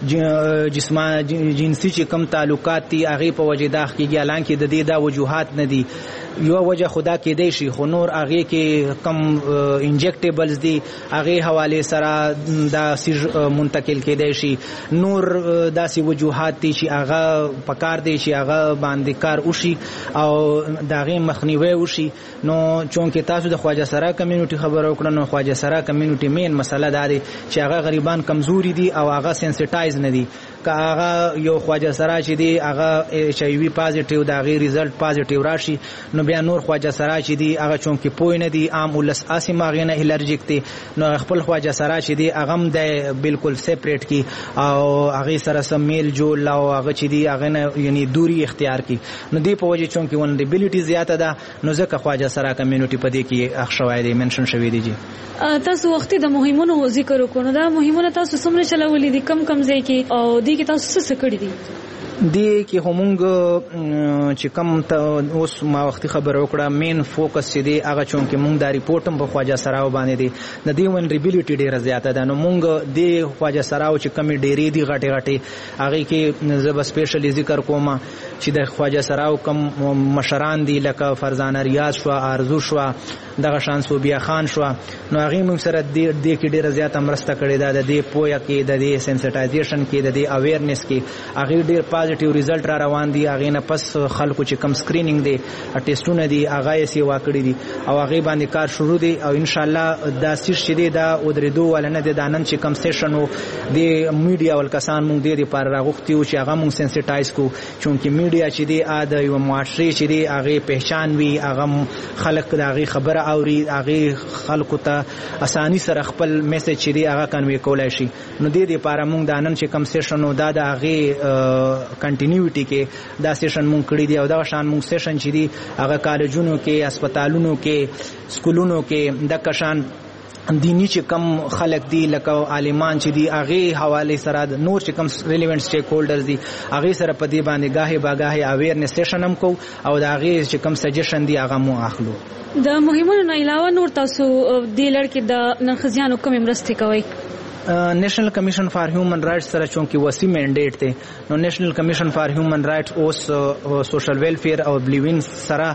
جسمه جنسي چې کم تعلقات دي هغه په وجه دا کیږي الان کې د دې دا وجوهات نه دي یو وجه خدا کې دی شي خو نور هغه کې کم انجیکټیبلز دي هغه حواله سره دا سیر منتقل کېدای شي نور داسې وجوهات دي چې هغه پکار دي چې هغه باندې کار وشي او داغه مخنیوي وشي نو چونکه تاسو د خواجه سره کمیونټي خبرو کړو نو خواجه سره کمیونټي مین مسله دا دی چې هغه غریبان کمزوري دي او هغه سنسټایز نه دي که هغه یو خواجه سره چې دی هغه ایچ آی وی پازیټیو دا غي ریزلټ پازیټیو راشي نو بیا نور خواجه سره چې دی هغه چونکه پوی نه دی عام ولس اسیم هغه نه الرجیک دي نو خپل خواجه سره چې دی هغه هم د بالکل سیپریټ کی او هغه سره سم میل جوړ او هغه چې دی هغه نه یعنی دوری اختیار کی نو دی په وجه چونکه ونډیبیلیټی زیاته ده نو ځکه خواجه سره کمیونټي په دې کې اخ شوای دی منشن شوی دی جی تاسو وخت د مهمونو ذکر وکړو دا مهمونه تاسو څومره چلولې دي کم کم ځای کې او دې کې تاسو څه کړی دي دی کې همونګ چې کم ته اوس ما وختي خبر وکړه مین فوکس چې دی هغه چونکه مونږ دا ریپورت هم په خواجه سراو باندې دی د دې ونریبیلیټی ډیره زیاته ده نو مونږ دی خواجه سراو چې کمی ډیری دی غټي غټي هغه کې زب سپیشلی ذکر کوم چې د خواجه سراو کم مشران دی لکه فرزانه ریاض شو ارزو شو دغه شان صوبیا خان شو نو هغه موږ سره د دې کې ډیره زیاته مرسته کړې ده د دې پویا کې د دې سنسټایزیشن کې د دې اویرنس کې هغه ډیر پازیټیو ریزلټ را روان دي هغه نه پس خلکو چې کم سکرینینګ دي ټیسټونه دي هغه یې سیوا کړی دي او هغه باندې کار شروع دي او ان شاء الله دا سیس چې دی دا ودریدو ولنه د دانن چې کم سیشن وو د میډیا ول کسان موږ د دې پر راغوختي او چې هغه موږ سنسټایز کو چونکه میډیا چې دی ا د یو معاشري چې دی هغه پہچان وی هغه خلک د هغه خبره اوري هغه خلکو ته اساني سره خپل میسج چې دی هغه کنوي کولای شي نو د دې لپاره موږ د نن چې کم سیشن وو دا د هغه کنټینیوټی کې دا سیشن مونږ کړی دی او دا شان مونږ سیشن چې دی هغه کالجونو کې هسپتالونو کې سکولونو کې د کشان دینی چې کم خلک دي لکه عالمان چې دي هغه حواله سره نور چې کم ریلیونت سټیک هولډرز دي هغه سره په دې باندې گاهی باغاهی اویرنس سیشن هم کو او دا هغه چې کم سجیشن دي هغه مو اخلو. د مهمونو نه علاوه نور تاسو د لړ کې د نرخزیانو کوم مرستې کوي؟ نیشنل کمیشن فار هیومن رائټس سره چونکی وسی منډیټ ته نو نیشنل کمیشن فار هیومن رائټس اوس سوشل ویلفیر او بلیوین سره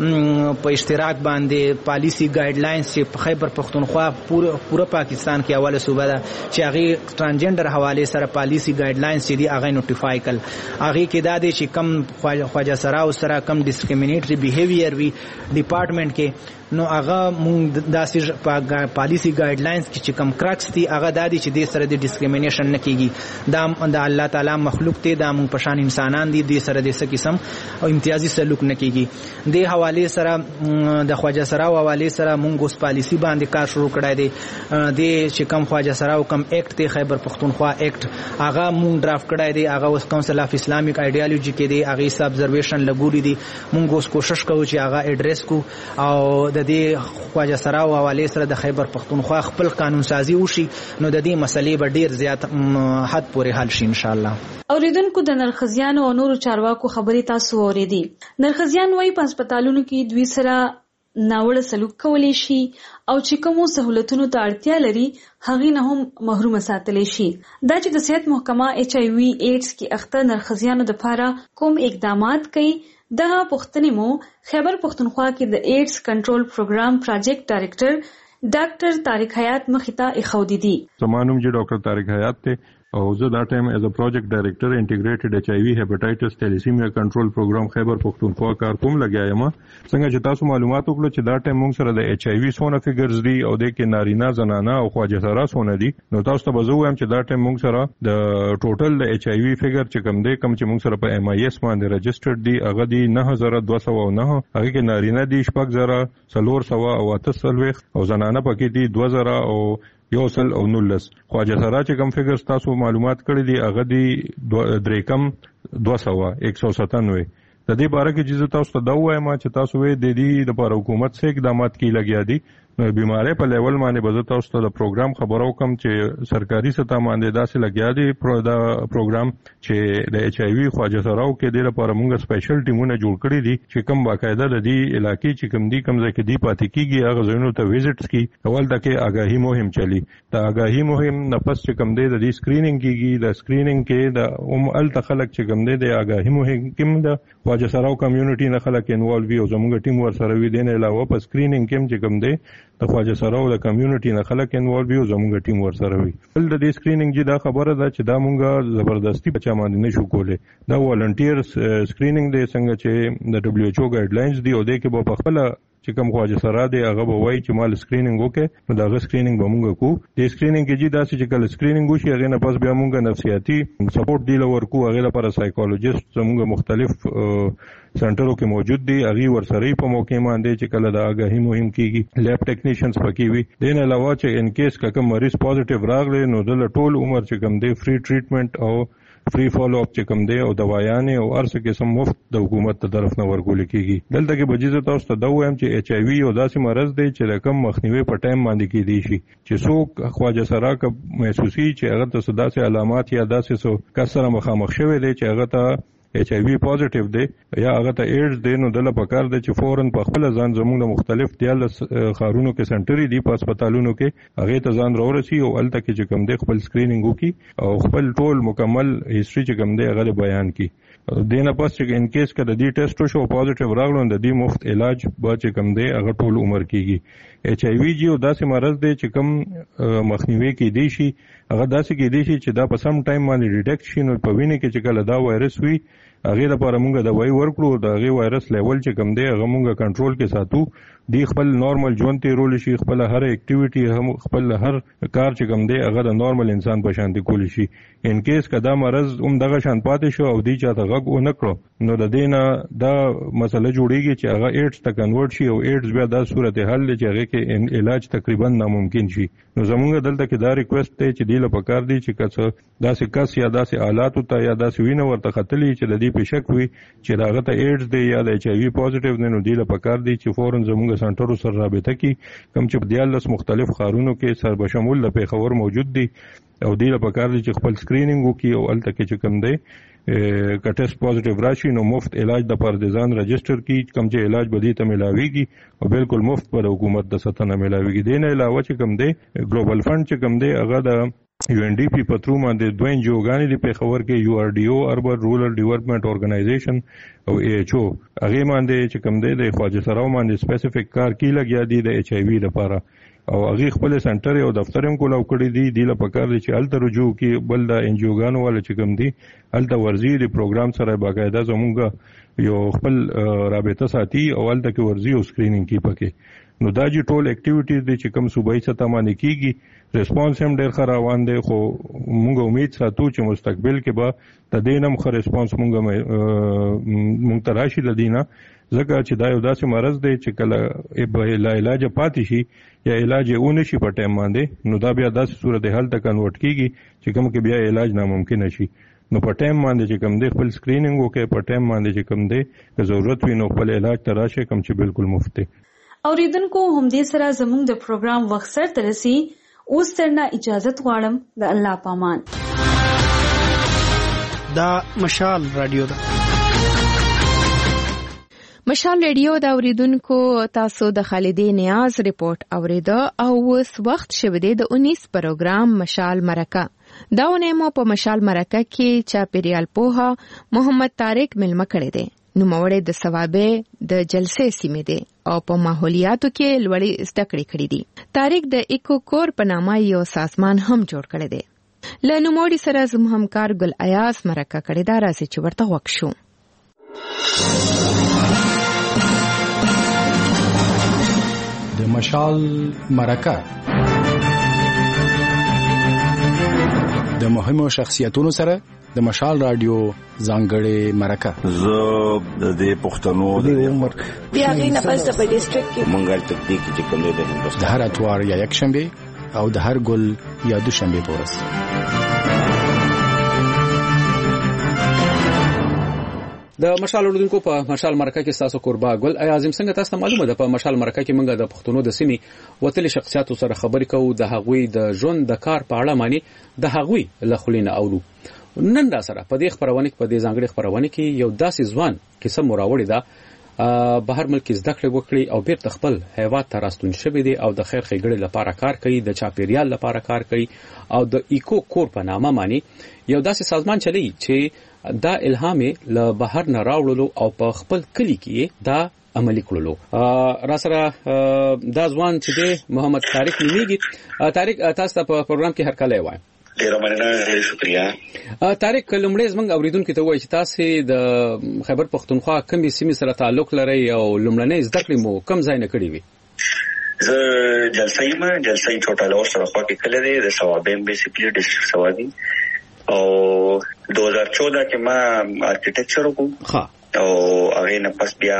په اشتراک باندې پالیسی ګایډلاینز چې په خیبر پختونخوا پوره پوره پاکستان کې اوله صوبه ده چې هغه ترانسجنډر حواله سره پالیسی ګایډلاینز چې دی هغه نوټیفای کړ هغه کې دا دي چې کم خواجه سره او سره کم ډیسکریمینیټری بیهیویر وی ډپارټمنټ کې نو هغه مونږ داسې پالیسی ګایډلاینز کې چې کم کرکس دي هغه د دې چې د سره د ډیسکریمینیشن نه کیږي دا د الله تعالی مخلوق ته د مونږ پشان انسانان دي د سره د څه قسم او امتیازي سلوک نه کیږي د حواله سره د خواجه سره او حواله سره مونږ اوس پالیسی باندې کار شروع کړای دی د چې کم خواجه سره او کم اکټ ته خیبر پختونخوا اکټ هغه مونږ ډرافټ کړای دی هغه اوس کونسل اف اسلامیک ایډیالوژي کې دی هغه حساب ابزرویشن لګوري دی مونږ اوس کوشش کوو چې هغه ایډریس کو او د دې خواجه سره او حواله سره د خیبر پختونخوا خپل قانون سازي وشي نو د دې مسلې به ډیر زیات حد پورې حل شي ان شاء الله. اوریدونکو د نرخزیانو او نورو چارواکو خبرې تاسو اوریدي. نرخزیان وايي په هسپتالونو کې دوی سره ناوړه سلوک کولی شي او چې کومو سہولتونو ته اړتیا لري هغه نه هم محروم ساتلی شي. دا چې د صحت محکمه ایچ آی وی ایډز کې اخته نرخزیانو د لپاره کوم اقدامات کوي دغه پوښتنې مو خیبر پختونخوا کې د ایډز کنټرول پروګرام پروجیکټ ډایریکټر ډاکټر طارق حیات مخیتا اخودي دي. زمانوم جی ډاکټر طارق حیات ته او زه دا ټایم ایز ا پروجیکټ ډایریکټر انټیګریټډ ایچ آی وی هیپاټایټس تیلیسیمیا کنټرول پروګرام خیبر پختونخوا کار کوم لګیا یم. څنګه چې تاسو معلومات وکړو چې دا ټایم موږ سره د ایچ آی وی سونه فګرز دي او د کې نارینه زنانه او خواجه سره سونه دي نو تاسو ته بزو هم چې دا ټایم موږ سره د ټوټل د ایچ آی وی فګر چې کم دی کم چې موږ سره په ایم آی ایس باندې رجسټرډ دي هغه دي نه هزار دوه سوه او نه هغه کې نارینه دي شپږ زره څلور سوه او اته څلوېښت او زنانه پکې دي دوه زره او یو سل او نولس. خواجه سره چې کم فګرز تاسو معلومات کړی دي هغه دي درې کم دوه سوه ایک سو ستانوے. د دې باره کې چې تاسو ته دا وایم چې تاسو وې د دې لپاره حکومت څخه اقدامات کی لګیا دي نو بیماری په لیول باندې به تاسو ته د پروګرام خبرو کوم چې سرکاري سطح باندې داسې لګیا دي دا پروګرام چې د ایچ آی وی خواجه سره او کې د لپاره موږ سپیشل ټیمونه جوړ کړی دي چې کوم باقاعده د دې علاقې چې کوم دي کوم ځکه دی پاتې کیږي هغه ځینو ته وزټس کی اول تکه آگاهی مهم چلی دا آگاهی مهم نفس چې کوم دی د دې سکرینینګ کیږي د سکرینینګ کې د ام ال تخلق چې کوم دی د آگاهی مهم کوم د خواجه سره او کمیونټي نه خلک انوالو وي او زموږ ټیم ور سره وي دین علاوه په سکرینینګ کې چې کوم دی د خواجه سره او د کمیونټي نه خلک انوالو وي او زموږ ټیم ور سره وي. بل د دې سکرینینګ جی دا خبره ده چې دا مونږه زبردستی بچا باندې نشو کولای دا والنټیر سکرینینګ دی څنګه چې د دبليو ایچ او ګایډلاینز دی او د کې په خپل چې کوم خواجه سره دی هغه به وایي چې مال سکرینینګ وکړي نو دا غو سکرینینګ به مونږ کو د سکرینینګ کې جی دا چې کله سکرینینګ وشي هغه نه پس بیا مونږ نفسیاتي سپورټ دی لورکو هغه لپاره سایکولوژیست زموږ مختلف سنټرو کې موجود دي هغه ورسره په موقع باندې چې کله د آگاهی مهم کیږي لیب ټیکنیشنز پکې وي دین علاوه چې ان کیس کوم مریض پوزټیو راغلی نو د ټول عمر چې کوم دی فری ټریټمنټ او فری فالو اپ چې کوم دی او دوايانې او ارڅ قسم مفت د حکومت تر طرف نه ورکول کیږي. دلته کې بجیزه تاسو ته دا وایم چې ایچ آی وی او داسې مرض دی چې رقم مخنیوي په ټایم باندې کې دی شي چې څوک خواجه سره ک محسوسي چې هغه ته داسې علامات یا داسې سو کسره مخامخ شوی دی چې هغه ته ایچ آی وی پوزټیو دی یا هغه ته ایډز دی نو دله پکار دی چې فورن په خپل ځان زموږ مختلف دیال خارونو کې سنټري دی په هسپتالونو کې هغه ته ځان راورسي او الته کې چې کوم دی خپل سکرینینګ وکي او خپل ټول مکمل هیستوري چې کوم دی هغه بیان کی دینه پس چې ان کیس کده دی ټیسټ شو پوزټیو راغلو د دې مفت علاج به چې کوم دی هغه ټول عمر کیږي. ایچ آی وی جی او داسې مرض دی چې کوم مخنیوي کې دی شي هغه داسې کې دی شي چې دا په سم ټایم باندې ډیټیکټ شي نو په وینه کې چې کله دا وایرس وي هغه لپاره موږ د وای ورکړو د هغه وایرس لیول چې کوم دی هغه موږ کنټرول کې ساتو دی خپل نارمل ژوند ته رول شي خپل هر اکټیویټي هم خپل هر کار چې کوم دی هغه د نارمل انسان په شان دي کول شي. ان کیس کدا مرض هم دغه شان پاتې شو او دی چاته غږ ونه کړو نو د دینه دا مسله جوړیږي چې هغه ایډز ته کنورټ شي او ایډز بیا د صورت حل چې هغه کې علاج تقریبا ناممکن شي. نو زمونږ دلته کې دا ریکوست دی چې دی له پکار دی چې کڅ داسې کس یا داسې آلات ته یا داسې وینه ورته خطلې چې د دې دې په شک وي چې داغه ته ایډز دی یا د ایچ آی وی پوزټیو دی نو دی له پکار دی چې فورن زموږ سنټرو سره رابطه کی کوم چې دیالس مختلف خارونو کې سر بشمول له پیښور موجود دي او دی له پکار دی چې خپل سکرینینګ وکي او الته کې چې کوم دی که ټیسټ پوزټیو راشي نو مفت علاج د پردیزان رجستر کی کوم چې علاج بدی ته ملاويږي او بالکل مفت پر حکومت د ساتنه ملاويږي دین علاوه چې کوم دی ګلوبل فند چې کوم دی هغه د یو ان ډی پی پترو باندې دوه انجوګانی دی په خبر کې یو ار ډی او اربن رورل ډیولپمنٹ ارګنایزیشن او ای ایچ او هغه باندې چې کوم دی د خواجه سراو باندې سپیسیفیک کار کی لګیا دی د ایچ آی وی لپاره او هغه خپل سنټر او دفتر هم کولاو کړی دی د لپاره دی چې الته رجوع کې بل د انجیوګانو ول چې کوم دی الته ورزي د پروګرام سره باقاعده زموږ یو خپل رابطه ساتي او الته کې ورزي او سکرینینګ کی پکې نو دا چې ټول اکټیویټیز دي چې کوم صوبایي سطح باندې کیږي ریسپانس هم ډېر ښه روان دی خو موږ امید ساتو چې مستقبل کې به د دې نم ښه ریسپانس موږ موږ تراشي لدینا ځکه چې دا یو داسې مرض دی چې کله لا علاج پاتې شي یا علاج یې ونه شي په ټایم باندې نو دا بیا داسې صورتحال ته کنورټ کیږي چې کوم کې بیا علاج ناممکن شي نو په ټایم باندې چې کوم دی خپل سکرینینګ وکړي په ټایم باندې چې کوم دی که ضرورت وي نو خپل علاج ته راشي کوم چې بالکل مفت دی اوریدونکو هم دې سره زموږ د پروګرام وخت سره ترسي اوس ترنا اجازه غواړم د الله پامان دا مشال رادیو ده مشال ریډیو دا اوریدونکو تاسو د خالدې نیاز ریپورت اوریدا او اوس وخت شوه دی د انیس پروګرام مشال مرکه دا ونیمو په مشال مرکه کې چاپیریال پوها محمد طارق ملما کړی دی نو موړې د ثوابه د جلسې سیمه دی او په ماحولیاتو کې لوړې زده کړې کړې دي طارق د ایکو کور په نامه یو سازمان هم جوړ کړی دی له نوموړي سره زموږ همکار ګل ایاز مرکه کړی دا راځي چې ورته وښو د مشال مرکه د مهمو شخصیتونو سره د مشال رادیو ځانګړې مرکه زه د دې پښتنو د عمر بیا غي نه پس د ډیسټریکټ کې منګل تکنیک چې کوم دی د هندوستان د هر اتوار یا یک شنبه او د هر ګل یا دو شنبه پورس د مشال اردوونکو په مشال مرکه کې تاسو قربا ګل اعظم څنګه تاسو معلومه ده په مشال مرکه کې موږ د پښتنو د سیمې وتلي شخصیتو سره خبرې کوو د هغوی د ژوند د کار په اړه معنی د هغوی له خلینو اورو نن دا سره په دې خبرونه کې په دې ځانګړي خبرونه کې یو داسې ځوان کیسه مراوړی ده بهر ملک زده کړې وکړي او بیرته خپل هیواد ته راستون شوی دی او د خیر ښېګړې لپاره کار کوي د چاپیریال لپاره کار کوي او د ایکو کور په نامه معنی یو داسې سازمان چلی چې دا الهام له بهر نه راوړلو او په خپل کلی کې دا عملی کړلو را سره دا ځوان چې دی محمد طارق نومیږي طارق تاسو ته په پروګرام کې هر کله وایم ډیره مننه ډیره شکریا طارق لومړی زموږ اوریدونکو ته وایي چې تاسو د خیبر پختونخوا کومې سیمې سره تعلق لرئ او لومړنۍ زده کړې مو کوم ځای نه کړې وي زه جلسه یم جلسه ټوټال اور سره خوا کې کله دی د ثوابین بیسیکلی ډیسټریکټ ثوابین او دو هزار چودہ کې ما آرکیټیکچر وکړ ها او هغه نه پس بیا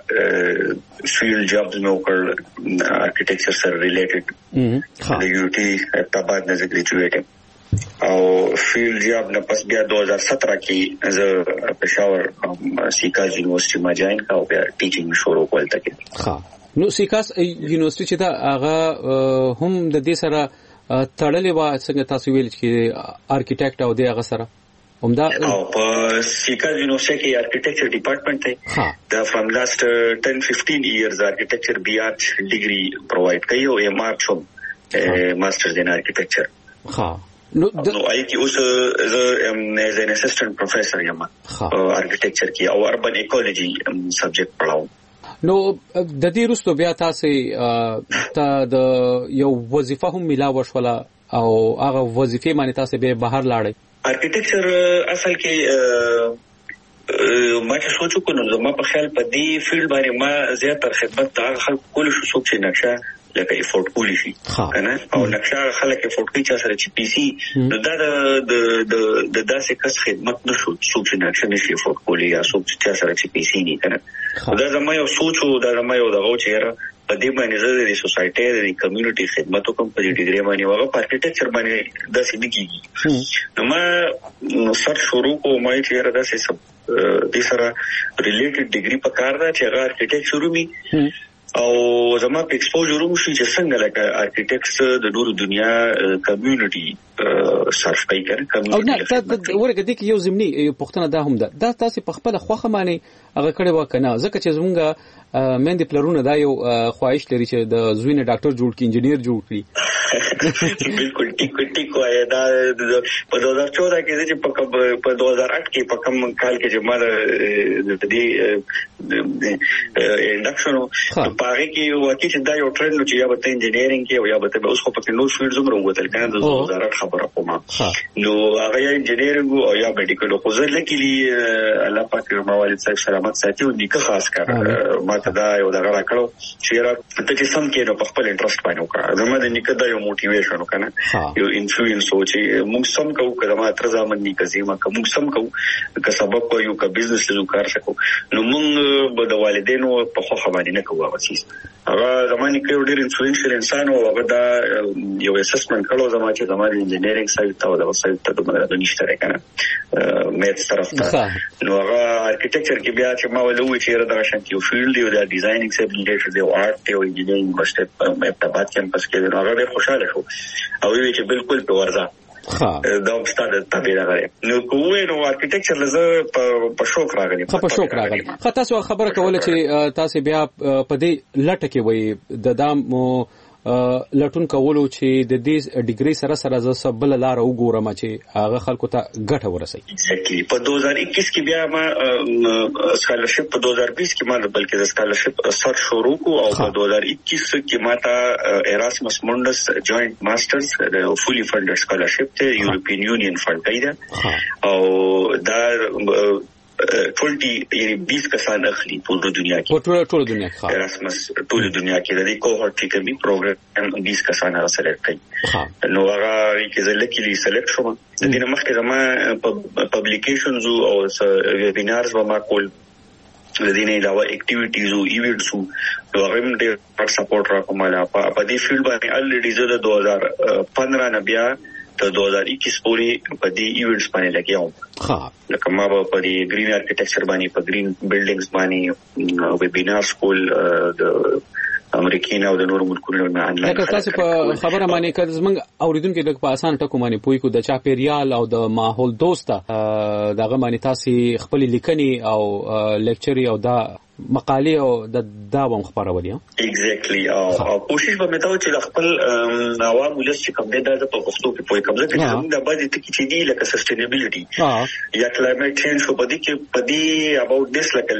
فیلډ جابز مې وکړ آرکیټیکچر سره ریلیټډ د یو ټي ابتاباد نه ګریجویټ او فیلډ جاب نه پس بیا دو هزار سترہ کې زه پېښور سیکاز یونیورسيټي ما جوائن کا او بیا ټیچینګ شروع کول تکه ها نو سیکاز یونیورسيټي چې دا هغه هم د دې سره تړلې و څنګه تاسو ویل چې آرکیټیکټ او د هغه سره همدا او په سیکاز یونیورسيټي کې آرکیټیکچر ډپارټمنټ دی دا فرام لاست ten fifteen ایئرز آرکیټیکچر بي آر ډیګري پرووایډ کوي او ایم آر شو ماسترز ان آرکیټیکچر ها نو نو آی کی اوس زه ام ایز ان اسسټنټ پروفیسور یم آرکیټیکچر کې او اربن ایکولوژي سبجیکټ پڑھاو نو د دې وروسته بیا تاسو ته د یو وظیفه هم ملاوه شوله او هغه وظیفه باندې تاسو به بهر لاړئ آرکیټیکچر اصل کې ما چې سوچ وکړم زما په خیال په دې فیلډ باندې ما زیاتره خدمت د خلکو کول شو څوک چې نقشه لکه افورد کولی شي کنه او نقشه خلک افورد کوي چې سره چې پی سي نو دا د د د داسې کس خدمت نشو څوک چې نقشه نشي افورد کولی یا څوک چې سره چې پی سي نه کنه دا زما یو سوچ او دا زما یو دغه چې په دې باندې زه د سوسایټي د کمیونټي خدماتو کوم په دې ډیګري باندې وغه په آرکیټیکچر باندې د سیدګي نو ما سر شروع کوم ما چې را داسې د سره ریلیټډ ډیګري په کار ده چې هغه ارکیټیکچر وي او زما په ایکسپوژر هم شي چې څنګه لکه ارکیټیکټس د نورو دنیا کمیونټي صرف کوي کنه او نه دا ورګه د یو زمینی پښتنه دا هم ده دا تاسو په خپل خوخه معنی هغه کړي وکنه ځکه چې زمونږ مېندې پلرونه دا یو خواهش لري چې د زوینه ډاکټر جوړ کړي انجنیر جوړ کړي بالکل ټیک ټیک وای دا په دوه هزار چودہ کې چې په دوه هزار آٹھ کې په کوم کال کې چې ما د دې انډکشن پاره کې واکې چې دا یو ټرند چې یا به انجینرینګ کې او یا به اوس خو په نور فیلډز هم وروتل کنه د دوه هزار آٹھ خبره کوم نو هغه یا انجینرینګ او یا میډیکل خو زه لکلی الله پاک ما والد صاحب سلامت ساتي او نیکه خاص کړ ما ته دا یو دغه راکړو چې را ته چې سم کې نو په خپل انټرست باندې وکړه زما د نیکه دا یو موټیویشن وکنه یو انفلوئنس او چې موږ سم کوو کله ما تر ځامن نیکه زما کوم سم کوو که سبب کو یو که بزنس له کار شکو نو موږ د والدینو په خو باندې نه کوو واسیس هغه زماني کې ډېر انفلوئنشل انسان او هغه دا یو اسسمنت کړو زما چې زما د انجینرینګ سایت ته د وسایت ته د مدرسې نشته راکنه میتس طرف ته نو هغه ارکیټیکچر کې بیا چې ما ولوي چې دا شانتي یو فیلډ یو د ډیزاینینګ سره ریلیټډ دی او آرټ او انجینرینګ مشته په ابتدات کیمپس کې نو هغه ډېر خوشاله شو او وی چې بالکل په ورځ ها دا ستاره تابع راغلی نو کوی نو ارکیټیکچر لزه په شوق راغلی په شوق راغلی خو تاسو خبره کوله چې تاسو بیا په دې لټه کې وای د دام لټون کولو چې د دې ډیګري سره سره ز سبل لار وګورم چې هغه خلکو ته ګټه ورسي ایگزیکټلی په دوه هزار اکیس کې بیا ما سکالرشپ په دوه هزار بیس کې ما بلکې د سکالرشپ سر شروع کو او په دوه هزار اکیس کې ما ته ایراسمس مونډس جوائنٹ ماسترز فولي فندډ سکالرشپ ته یورپین یونین فند دی او دا ټولټي یعنی بیس کسان اخلي په دنیا کې په ټول ټول دنیا کې ایراسمس ټول دنیا کې د دې کوهورټ کې کومي پروګرام بیس کسان را سلیکټ کړي نو هغه کې زه لکلی سلیکټ شوم د دې مخکې زما پبلیکیشنز او ویبینارز و ما کول د دې نه علاوه اکټیویټیز او ایونټس او هغه هم ډېر سپورټ راکوماله په دې فیلډ باندې الریډي زه د دوه هزار پندرہ نه بیا ته دوه هزار اکیس پورې په دې ایونټس باندې لګیاو ها لکه ما په دې گرین ارکیټیکچر باندې په گرین بلډینګز باندې ویبینار سکول د امریکای او د نورو ملکونو نه انلاین لکه تاسو په خبره باندې کړه زمنګ اوریدونکو د په اسان ټکو باندې پوي کو د چاپیریال او د ماحول دوسته دغه باندې تاسو خپل لیکني او لیکچري او دا مقالې او د داوم خبرولې ایگزیکټلی او کوشش به مې دا چې خپل عوام ولس چې کوم د په پښتو کې پوي کوم ځکه چې دا باندې ټکی چې دی لکه سسټینبیلیټي یا کلایمټ چینج په دې کې په دې اباوت دیس لکه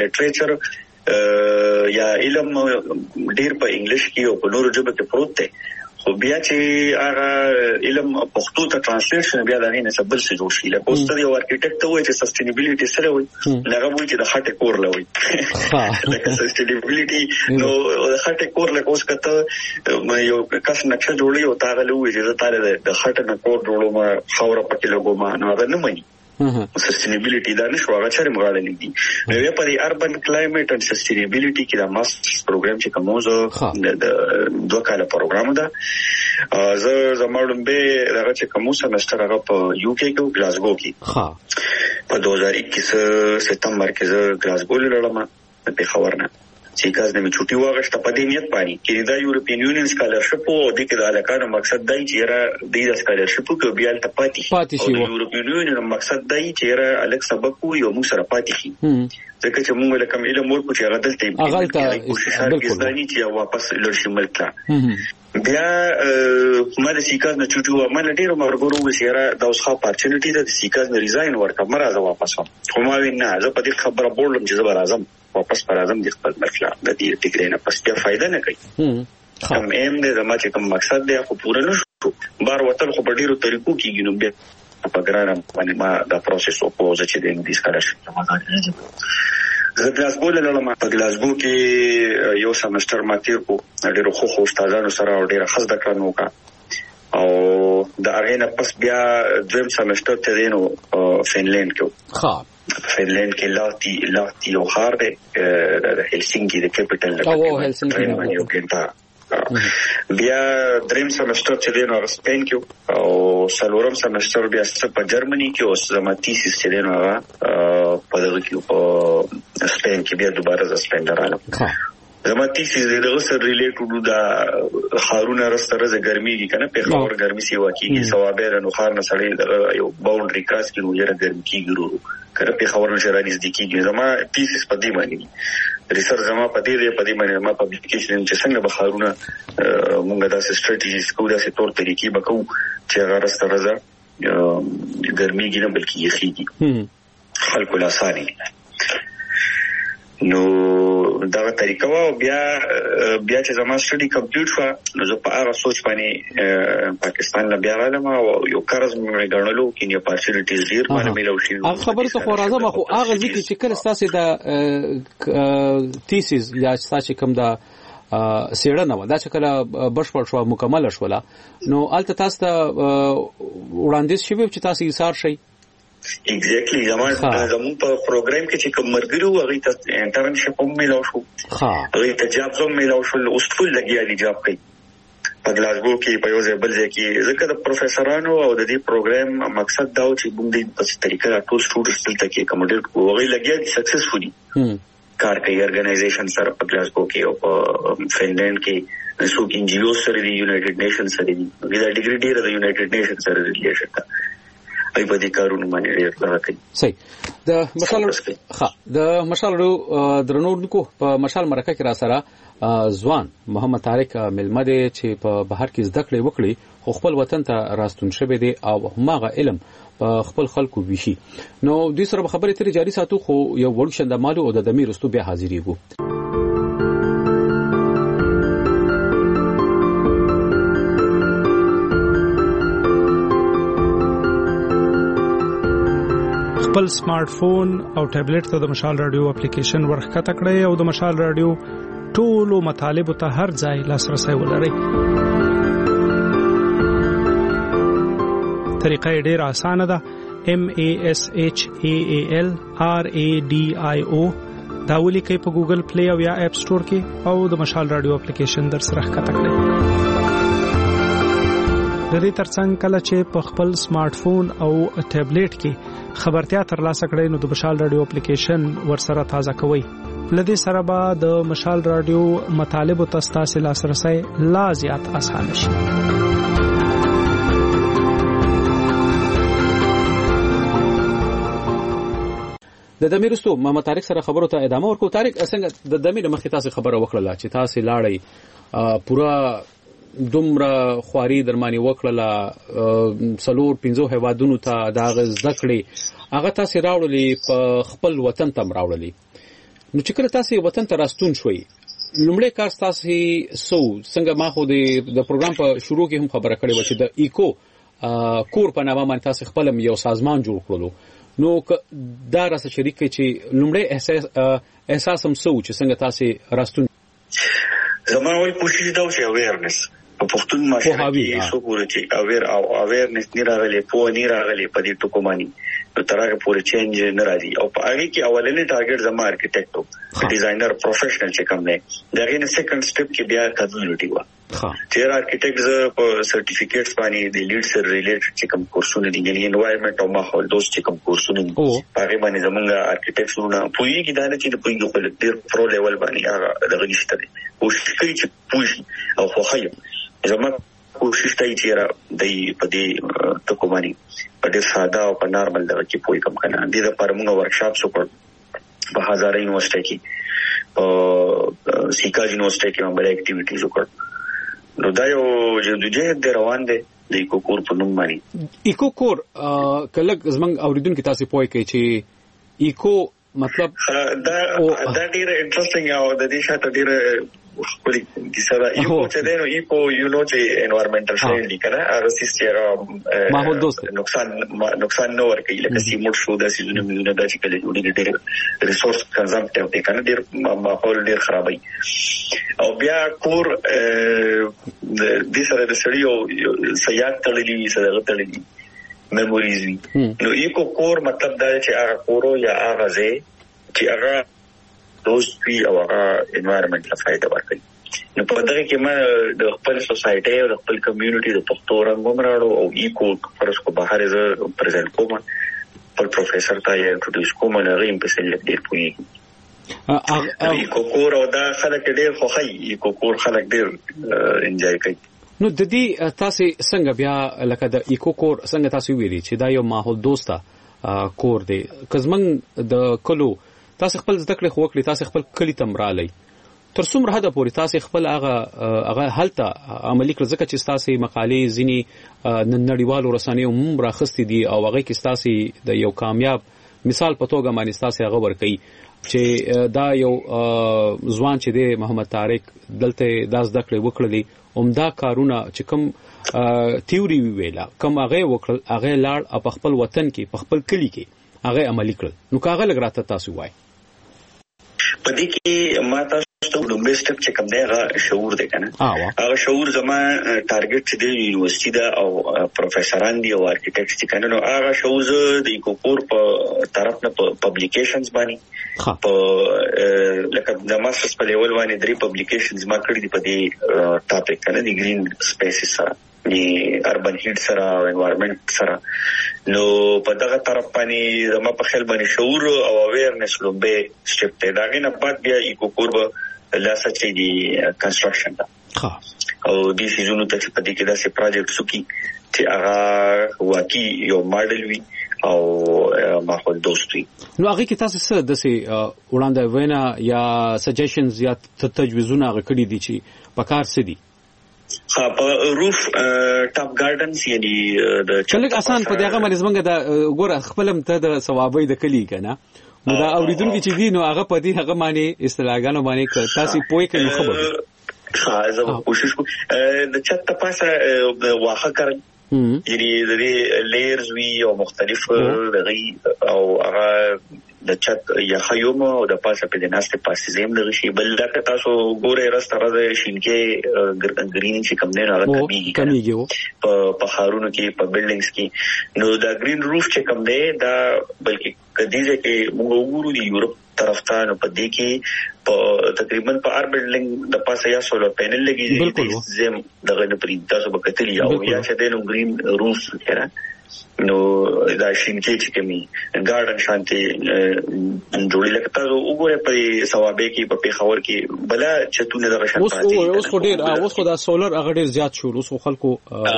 لټریچر یا علم ډیر په انګلیش کې او په نورو ژبو کې پروت دی خو بیا چې هغه علم پښتو ته ترانسلیشن بیا د نه سبل څه جوړ شي لکه اوس ته یو ارکیټیکټ ته وایي چې سسټینبیلیټي سره وایي هغه وایي چې د خټه کور لوي لکه سسټینبیلیټي نو د خټه کور لکه اوس کته یو کس نقشه جوړي او تاغه لوي چې تاله د خټه نه کور جوړو ما خوره پکې لګو ما نو هغه نه مانی سسټینبیلیټي دا نشو هغه چره مغاړه لیدي نو په دې اربن کلایمټ اند سسټینبیلیټي کې دا ماسترز پروګرام چې کومو د دوه کاله پروګرام ده زه زموږ به دغه چې کومو سمستر هغه په یو کې کې ګلاسګو کې ها په دوه هزار اکیس سپتمبر کې زه ګلاسګو لړم په خبرنه چې کاز نه می چټي واغشت په دې نیت پانی کې دا یورپین یونین سکالرشپ او د کې د علاقانو مقصد دی چې را د سکالرشپ کې بیا ته پاتې شي یورپین یونین مقصد دی چې را الک سبق یو موږ سره پاتې شي ځکه چې موږ له کوم علم ورکو چې هغه دلته هغه ته کوشش کوي چې واپس لړشي ملک بیا ما د سیکاز نه چټو ما ډیرو مرګورو وسیره د اوسه اپورتونټی د سیکاز نه ریزاین ورکړم مرزه واپس خو ما وینا زه په دې خبره بولم چې زه راځم واپس پر اعظم د خپل مرکلا د دې ټیګرې نه پس بیا فائدہ نه کوي کوم ایم دې زما چې کوم مقصد دی خو پوره نشو بار وتل خو په ډیرو طریقو کې ګینو بیا په ګرانم باندې ما دا پروسس او پوزه چې د انګلیس کارش زه ګلاسګو لرم په ګلاسګو کې یو سمستر ما تیر کو ډیرو خو خو استادانو سره ډیره خزده کړنو کا او د هغه نه پس بیا دویم سمستر ته دینو فنلند کې ها فنلند کې لاتی لاتی یو خار دی د هلسینکی د کیپټل او هلسینکی یو ګنټه بیا دریم سمستر چې دینو سپین کې او سلورم سمستر بیا په جرمني کې اوس زما تیسیس چې دینو هغه په دغه کې په سپین کې بیا دوباره سسپندر رااله زما تیسیز دغه سره ریلیټډ دا خارونه رستره ز ګرمي کنه په خور ګرمي سی واکیږي ثوابه نو خار نه سړی یو باونډري کراس کې نو یره ګرمي کیږي کړه په خور نشه راځي د کیږي زما تیسیز په دې باندې ریسرچ زما په دې په دې باندې ما پبلیکیشن چې څنګه به خارونه مونږه دا سټریټیجیز کو دا څه تور طریقې بکو چې هغه رستره ز ګرمي کې نه بلکې یخیږي خلکو لا ساري نو دا طریقه وا بیا بیا چې زما سټډي کمپلیټ شو نو زه په هغه سوچ باندې پاکستان لا بیا راځم او یو قرض مې غنلو کې نه اپورچونټیز ډیر باندې ملو شي هغه خبر څه خو راځم خو هغه ځکه چې کله تاسو دا تیسیز یا تاسو کوم دا سیړنه و دا چې کله بشپړ شو مکمل شو نو الته تاسو ته وړاندیز شوی چې تاسو یې سار شي ایگزیکټلی زمون زمون په پروګرام کې چې کوم مرګرو هغه ته انټرنشپ هم ملو شو هغه ته جاب هم ملو شو اوس ټول لګیا دي جاب کوي په گلاسگو کې په یو ځای بل ځای کې ځکه د پروفیسورانو او د دې پروګرام مقصد دا و چې موږ د په طریقه ټول سټوډنټس دلته کې اکوموډیټ کوو هغه لګیا دي سکسسفولي کار کوي ارګنایزیشن سره په گلاسگو کې او په فنلند کې څوک ان جی او سره دی یونایټډ نیشن سره دی دا ډیګری ډیر د یونایټډ نیشن سره ریلیشن ده ای په دې کارونه باندې ډیر راځي صحیح د مشال ها د مشالو درنونکو په مشال مرکه کې را سره ځوان محمد طارق ملمده چې په بهر کې زده کړې وکړي خو خپل وطن ته راستون شوی دی او هماغه علم په خپل خلکو ویشي نو دوی سره خبرې ترې جاری ساتو خو یو وړ شند مالو او د دمیر رستو بیا حاضرېږو خپل سمارټ فون او ټابلیټ ته د مشال رادیو اپلیکیشن ورخته کړئ او د مشال رادیو ټولو مطالب ته هر ځای لاسرسي ولرئ. طریقه ډېره اسانه ده. M A S H A A L R A D I O دا ولیکئ په ګوګل پلی او یا اپ سٹور کې او د مشال رادیو اپلیکیشن در سره ښکته کړئ. د دې ترڅنګ کله چې په خپل سمارټ فون او ټابلیټ کې خبرتیا ترلاسه کړئ نو د مشال رادیو اپلیکیشن ورسره تازه کوئ. لدې سره به د مشال رادیو مطالب او تاسو لاسرسي لا زیات آسان شي. د دمیرستو محمد طارق سره خبرو ته ادامه ورکو. طارق څنګه د دمیر مخې تاسو خبره وکړه چې تاسو لاړی پورا دومره خواري درمانی وکړه سلور پنځو هوادونو ته دا غز دکړي هغه تاسو راوړلې په خپل وطن ته راوړلې نو چې کله تاسو وطن ته راستون شوي لومړی کار تاسو سو څنګه ما خو د پروګرام په شروع کې هم خبره کړې و چې د ایکو کور په نامه باندې تاسو خپل یو سازمان جوړ کړلو نو دا راس شریک چې لومړی احساس احساس هم سو چې څنګه تاسو راستون زموږ ول کوشش دا و چې اویرنس په پښتون معاشره کې څو پورې چې اویر او اویرنس نه راغلي په نه راغلي په دې ټکو باندې نو ترغه پورې چینج نه راځي او په هغه کې اولنې ټارګټ زما ارکیټیکټ او ډیزاینر پروفیشنل چې کوم نه دغه نه سیکنډ سټپ کې بیا کمیونټي و چې ارکیټیکټ ز په سرټیفیکیټس باندې د لیډ سره ریلیټډ چې کوم کورسونه دي یعنی انوایرنمنت او ماحول دوست چې کوم کورسونه دي هغه باندې زمونږ ارکیټیکټونه پوي کې دا نه چې په یو خپل ډیر پرو لیول باندې هغه دغه نشته دي کوشش کوي چې پوي او خو خیم زما کوشش کوي چې را د پدې ټکو باندې په دې ساده او په نارمل دغه کې پوي کم کنه د لپاره موږ ورکشاپ وکړ په هزاره یونیورسيټي کې او سیکا یونیورسيټي کې موږ اکټیویټیز وکړ نو دا یو جدوجہد دی روان دی د ایکو کور په نوم باندې ایکو کور کله زمنګ اوریدونکو تاسو پوي کوي چې ایکو مطلب دا دا ډیر انټرېسټینګ او د دې شاته ډیر خپل کیسه ایکو چې دینو ایکو یو نو چې انوایرنمنټل فرندلی کنه هغه سیستم ماحول دوست نقصان نقصان نه ورکوي لکه سیموټ شو د سيزونه مزونه د چې کله جوړي ډېر ریسورس کنزمپټیو دی کنه ډېر ماحول ډېر خرابوي او بیا کور د سره د سړیو سیاحت تړلې سره تړلې میموریز نو ایکو کور مطلب دا چې هغه کورو یا هغه ځای چې هغه دوست وی او هغه انوایرنمنت له فائدہ ورکړي نو په دغه کې ما د خپل سوسایټي او د خپل کمیونټي د پښتو رنګ ومراړو او ایکو پرس کو بهر ز پرزنټ کوم خپل پروفیسور ته یې انټروډیوس کوم نه غیم په سل ډیر پوي ا کوکور او دا خلک ډیر خوخي کوکور خلک ډیر انجوای کوي. نو د دې تاسو څنګه بیا لکه د ایکوکور څنګه تاسو ویلي چې دا یو ماحول دوسته کور دی کزمن د کلو تاسو خپل ذکر خو وکړي تاسو خپل کلی تمرالي تر څومره حد پورې تاسو خپل هغه هغه حالت عملی کړ ځکه چې تاسو مقالې ځینی نړیوالو رسنیو هم راخستې دي او هغه کې تاسو د یو کامیاب مثال په توګه باندې تاسو هغه ورکړي چې دا یو ځوان چې دی محمد طارق دلته داس دکړې وکړلې عمده کارونه چې کوم تیوري ویلا کوم هغه وکړل هغه لاړ په خپل وطن کې په خپل کلی کې هغه عملی کړل نو کاغه لګراته تاسو وای پدې کې ما تاسو ته لومبه سټپ چې کوم دی هغه شعور دی کنه هغه شعور زما ټارګټ چې دی یونیورسيټي دا او پروفیسوران دی او ارکیټیکټس دي کنه نو هغه شعور د کوکور په طرف نه پبلیکیشنز باندې په لکه د ماسترز په لیول باندې درې پبلیکیشنز ما کړې دي په دې ټاپک کنه دی گرین سپیسز سره دی اربن هیټ سره او انوایرنمنت سره نو په دغه طرف باندې زما په خیال باندې شعور او اویرنس لومبه سټپ ته دا غنه پات بیا ایکوکور به لاسه چې دی کنستراکشن دا او د سيزونو ته په دې کې داسې پروجیکټ سکی چې هغه واقعي یو ماډل وي او ماحول دوستي نو هغه کې تاسو څه د سي وړاندې وینا یا سجیشنز یا تجویزونه غکړي دي چې په کار څه دي ها په روف ټاپ ګارډنز یعنی د چلګ آسان په دغه باندې زمونږ د ګور خپلم ته د ثوابې د کلی کنه نو دا اوریدونکو چې دي نو هغه په دې هغه باندې اصطلاحګانو باندې تاسو پوي کړئ خبر ها زه کوشش کوم د چت پاسه واخه کړم یعنی د دې لیئرز وی او مختلف دغه او هغه د چت یا خیوم او د پاسه په دیناسته پاسه زم دغه شی بل دا تاسو ګوره راست راځي شینکې گرین چې کوم نه راځي کمیږي په په خارونو کې په بلډینګز کې نو دا گرین روف چې کوم دی دا بلکې کدیږي چې موږ وګورو د یورپ طرف ته نو په دې کې په تقریبا په ار بلډینګ د پاسه یا سولر پینل لګي زم دغه نه پرې تاسو به کتلی او یا چې د نو گرین روف کړه نو دا شینکې چې کمی ګارډن شانتي جوړی لکه تاسو وګورئ په ثوابې کې په پیښور کې بلا چتونه دغه شان پاتې اوس خو ډیر اوس خو دا سولر هغه ډیر زیات شو اوس خلکو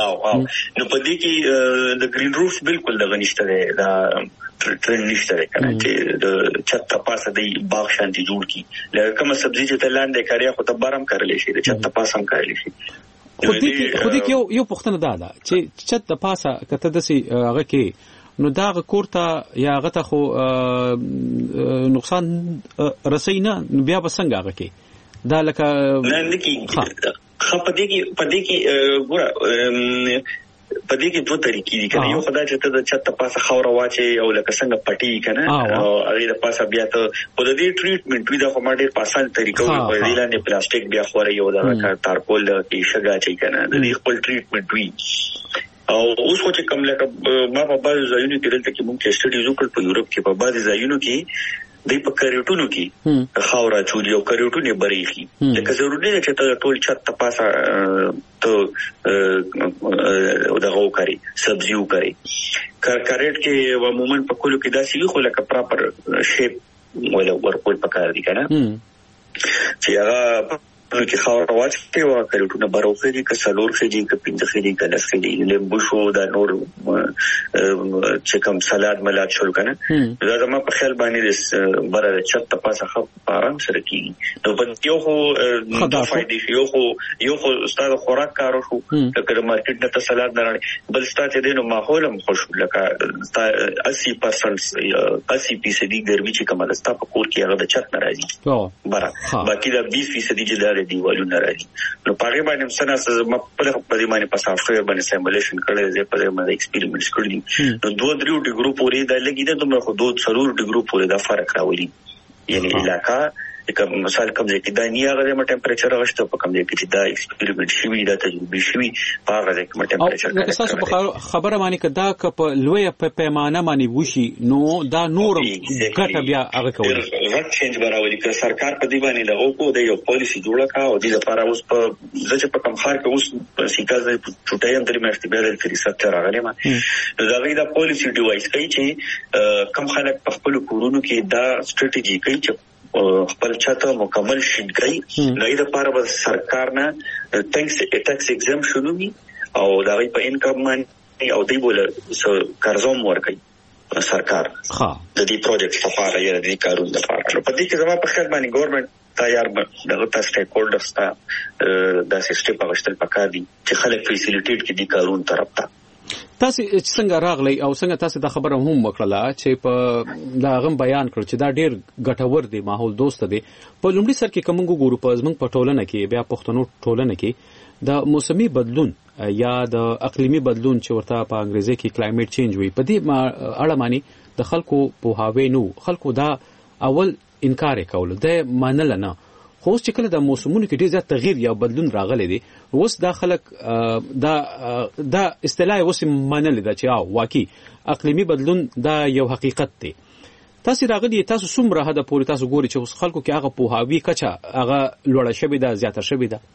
نو په دې کې د گرین روف بالکل دغه نشته دا ټرند نشته کنه چې د چت پاسه دی باغ شانتي جوړ کی لکه کوم سبزی چې تلاندې کاریا خو ته بارم کارلې شي د چت پاسه هم کارلې شي خو دې خو دې یو یو پښتنه ده دا چې چت د پاسه کته د سي هغه کې نو دا کوړه یا هغه ته خو نقصان رسینا بیا بسنګ هغه کې دا لکه نه نه کې خپدې کې پدې کې ګوره پدې کې دوه طریقې دي کنه یو خدای چې ته د چت پاسه خاور واچي او لکه څنګه پټي کنه او هغه د پاسه بیا ته په دې ټریټمنټ وی د کومه ډېر پاسان طریقو په دې لاندې پلاستیک بیا خوري یو دا تارپول کې شګه چي کنه د دې خپل ټریټمنټ وی او اوس خو چې کوم لکه ما په بعض ځایونو کې دلته کې موږ سټډیز وکړ په یورپ کې په بعض ځایونو کې د په کریټونو کې خاورا چولي او کریټونه بریخي لکه ضروري ده چې ته ټول چت پاسه ته دغه وکړي سبزي وکړي کریټ کې عموما په کولو کې داسې خو لکه پراپر شیپ ولا ورکول پکار دي کنه چې هغه نو چې خاور واچي او کریټونه بروخه دي که څلور خېږي که پنځه خېږي که لس خېږي لیمبو شو دا نور چې کوم سلاد ملات شول کنه دا زما په خیال باندې بره چت پاسه خپ آرام سره کیږي نو په یو خو دا فائدې یو خو یو خو استاد خوراک کارو شو لکه د مارکیټ نه ته سلاد نه راړي بل ستا چې دینو ماحول هم خوش لکه اسی پرسنټ اسی فیصد ګرمي چې کومه ستا په کور کې هغه د چت نه راځي بره باقي دا بیس فیصد چې دیوالونه راځي نو پاره باندې سنا ما په دې باندې په سافټویر باندې سیمولیشن کړل زه په دې باندې ایکسپریمنټس کړل نو دوه درو ډیګرو پورې دا لګیدا دوه خو دوه څلور ډیګرو پورې دا فرق راولي یعنی علاقہ کوم مثال کوم ځای کې دا نه هغه د ټمپریچر غشته په کوم ځای کې چې دا ایکسپریمنت شوی دا تجربه شوی په هغه ځای کې ټمپریچر او تاسو په خبره باندې کدا ک په لوی په پیمانه باندې وشي نو دا نور ګټه بیا هغه کوي غټ چینج براولي که سرکار په دی باندې لغو کو د یو پالیسی جوړه کا او د لپاره اوس په ځکه په کم خار کې اوس سیکاز د چټایم درې میاشتې بیا د ریسرچ راغلی ما نو دا غي دا پالیسی ډیوایس کوي چې کم خلک په خپل کورونو کې دا ستراتیژي کوي چې خپل چاته مکمل شینګي نه د لپاره به سرکار نه ټیکس ټیکس ایگزامشن وي او دا غي په انکم باندې او دی بوله قرضوم ورکړي سرکار ها د دې پروجیکټ لپاره یا د دې کارونو لپاره په دې کې زموږ په خیال باندې ګورنمنت تیار دغه تاسو سټیک هولډرز ته د سیستم په غشتل پکار دي چې خلک فیسیلیټیټ کړي د کارونو طرف ته تاسو څنګه راغلی او څنګه تاسو د خبره هم وکړه چې په دا غم بیان کړ چې دا ډیر ګټور دی ماحول دوست دی په لومړي سر کې کومو ګورو په زمنګ په ټولنه کې بیا پښتنو ټولنه کې د موسمي بدلون یا د اقلیمي بدلون چې ورته په انګریزي کې کلایمټ چینج وي په دې اړه معنی د خلکو په هاوی نو خلکو دا اول انکار کول د منل نه خو چې کله د موسمونو کې ډیر زیات تغییر یا بدلون راغلی دی اوس دا خلک دا دا اصطلاح اوس منل دا چې او واقعي اقلیمي بدلون دا یو حقیقت دی تاسو راغلی تاسو څومره هدا پوری تاسو ګوري چې اوس خلکو کې هغه په هاوی کچا هغه لوړه شوی دا زیاته شوی دا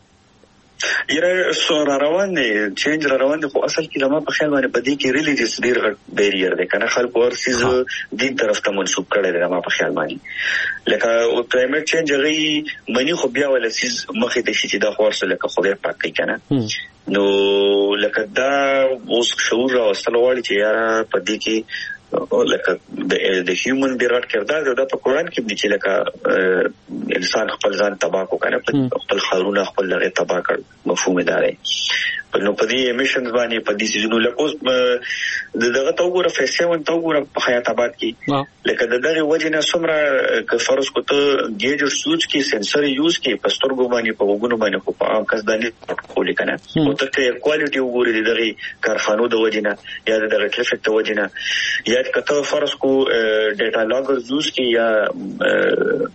یره سور روان دي چینج روان دي خو اصل کې لمه په خیال باندې بدی کې ریلیجیس ډیر غټ بیریر دی کنه خلک ورسیز دین طرف ته منسوب کړي دي لمه په خیال باندې لکه او کلایمټ چینج غي منی خو بیا ولا سیز مخې ته شي چې دا خورسه لکه خو یې پاک کنه نو لکه دا اوس شعور او استلوالي چې یاره پدې کې لکه د هیومن بیرات کردار دا په قران کې دي چې لکه انسان خپل ځان تباہ کو کنه خپل خارونه خپل لغه تباہ کړ مفهوم دا دی نو په دې امیشنز باندې په دې سيزونو لکه دغه توګه فیسون توګه په حیات آباد کې لکه دغه وجنه سمره ک فرض کوته گیج او سوچ کې سنسر یوز کې پستر ګو باندې په وګونو باندې خو په کس باندې کولې کنه او ته کوالټي وګوري دغه کارخانو د وجنه یا دغه ټریفیک د وجنه یا کته فرض کو ډیټا لاګر یوز کې یا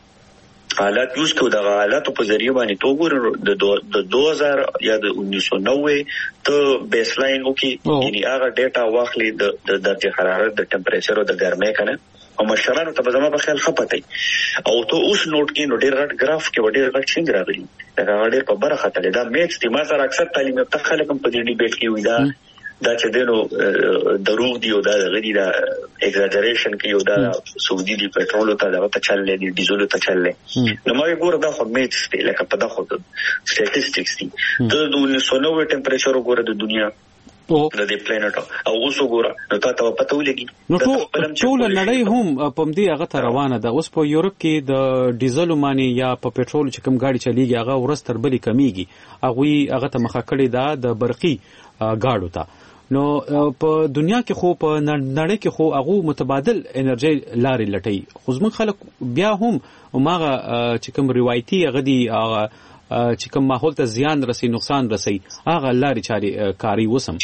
حالات یوز کو د حالات په ذریعہ باندې تو ګور د دو هزار یا د انیس سو نوے ته بیس لاین وکي یعنی هغه ډیټا واخلي د درجه حرارت د ټمپریچر او د ګرمۍ کنه او مشرانو ته زما په خیال خپته او ته اوس نوٹ کې نو ډیر غټ گراف کې ډیر غټ څنګه راغلی دا ډیر په برخه ته دا میکس دي ما سره اکثر تعلیم ته خلک په دې ډیبیټ کې وي دا دا چې دینو دروغ دی او دا غړي دا ایگزاجریشن کې یو دا سعودي دی پټرول ته دا ته چللې دي ډیزل ته چللې نو ما ګور دا خو میټ دی لکه په دا خو سټاتستیکس دي د انیس سو نوے ټمپریچر وګوره د دنیا او د دې پلانټ او اوس وګوره نو تاسو په پته ولګي نو ټول نړۍ هم په دې هغه ته روانه ده اوس په یورپ کې د ډیزل مانی یا په پټرول چې کوم گاډي چلیږي هغه ورستر بلی کمیږي هغه هغه ته مخه کړی دا د برقي گاډو ته نو په دنیا کې خو په نړۍ کې خو هغه متبادل انرژي لارې لټي خو زموږ خلک بیا هم ماغه چې کوم روایتي غدي هغه چې کوم ماحول ته زیان رسي نقصان رسي هغه لارې چاري کاری وسم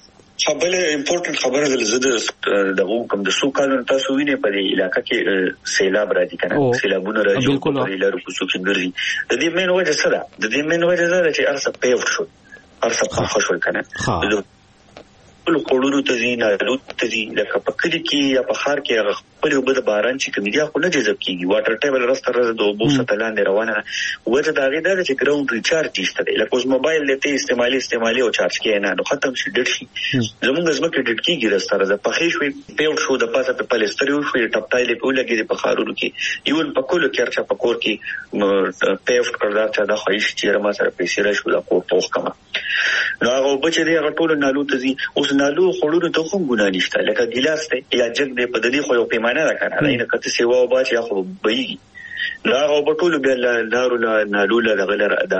خبره امپورټنت خبره ده زده د کوم د سو کال تاسو وینئ په دې علاقې کې سیلاب راځي کنه سیلابونه راځي په لارو کوڅو کې ګرځي د دې مين وجه څه ده د دې مين وجه دا چې ارسه پیوټ شو ارسه پخ شو کنه ټول قوړونو ته ځي نالو ته ځي لکه په کلی کې یا په ښار کې هغه خپل اوبه د باران چې کوم دي خو نه جذب کیږي واټر ټیبل راسته راځي د اوبو ستلاندې روانه وجه دا غي دا چې ګراوند ریچارج نشته دی لکه اوس موبایل لته استعمالي استعمالي او چارج کې نه نو ختم شي ډټ شي زموږ زمکه ډټ کیږي راسته راځي په خې شوي پیوټ شو د پاسه په پلستر یو شوي ټپټای له په لګي په خارونو کې یو په کولو کې ارچا په کور کې پیوټ کړدا چې دا خوښ چې رما سره پیسې را شو دا کور پوښ کما نو هغه بچی دی هغه ټول نالو ته ځي اوس نالو خړونو ته کوم ګنا نشته لکه ګلاس ته یا جګ دی په دې خو یو پیمانه را کنه نه کته سیوا او باچ یا خو بېږي لا او بټول بیا لارو نالو لا غلر دا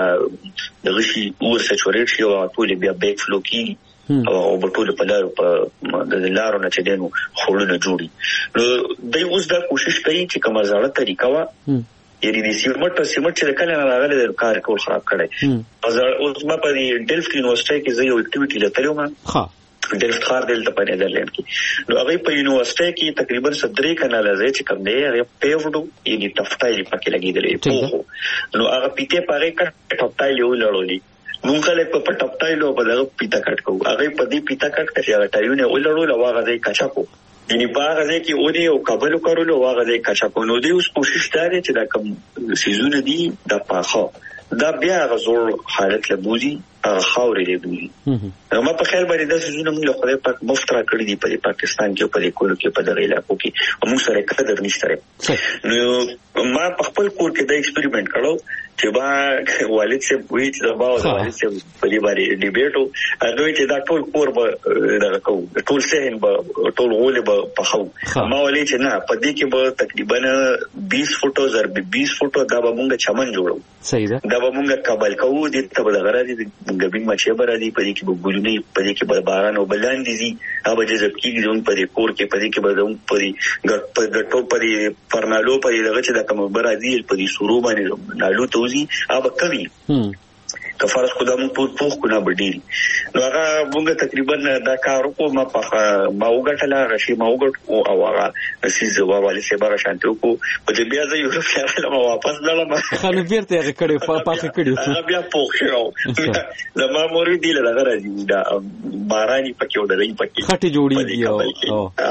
دغشي ورسه چورېټ شي او ټول بیا بیک فلو کی او بټول په لارو په د لارو نه چې دینو خړونه جوړي نو دوی اوس دا کوشش کوي چې کومه ځاړه طریقه وا یعنی د سیمټ سیمټ چې کله نه راغله د کار کول خراب کړي اوس ما په ډیلفټ یونیورسيټي کې زه یو اکټیویټي لته ما ها ډلفټ خار دلته په نیدرلند کې نو هغه په یونیورسيټي کې تقریبا صدري کانال زه چې کوم دی هغه پیوډو یعنی ټفټایل پکې لګیدلې نو هغه پیته پاره کټ ټفټایل یو لړولې مونږ له په ټفټایل او په دغه پیته کټ کوو هغه په دې پیته کټ کې هغه ټایونه ولړول او هغه ځای کچا کو یعنی باغ ځای کې اونې او قبل کولو هغه ځای کچا کو نو دی اوس کوشش کوي چې دا کوم سيزونه دي د پاخه دا بیا غزور حالت لبوزي خاورې لبوزي ما په خیال باندې د سيزونه موږ خدای پاک مفترا کړی دی په پاکستان کې په کولو کې په دغه علاقو کې موږ سره قدر نشته نو ما په خپل کور کې د ایکسپریمنت کړو چې با والد سے وی چې دا باور والد سے په دې باندې ډیبیټو هغه چې دا ټول کور به دغه کو ټول سهن به ټول غول به پخو ما ولې چې نه په دې کې به تقریبا بیس فوټو زر بیس فوټو دا به موږ چمن جوړو صحیح ده دا به موږ قبل کوو دې ته به غراضي غبین مچې برادي په دې کې به ګلونه په دې کې به باران او بلان دي هغه جذب کیږي زموږ په دې کور کې په دې کې به زموږ په دې ګټو په دې پرنالو په دې دغه چې دا کوم برادي په دې سورو باندې نالو توزي هغه کوي کفارس کو د موږ په پوښ کو نه بډیری نو هغه موږ تقریبا دا کار کو ما په ما وګټلا غشي ما وګټ او هغه سیز وواله سه بار شانتو کو په دې بیا زه یو خیال ما واپس لاله ما خلک بیرته هغه کړي په پاکه کړي هغه بیا پوښ شو زما مور دی له هغه راځي دا باراني پکې ودرې پکې خټي جوړي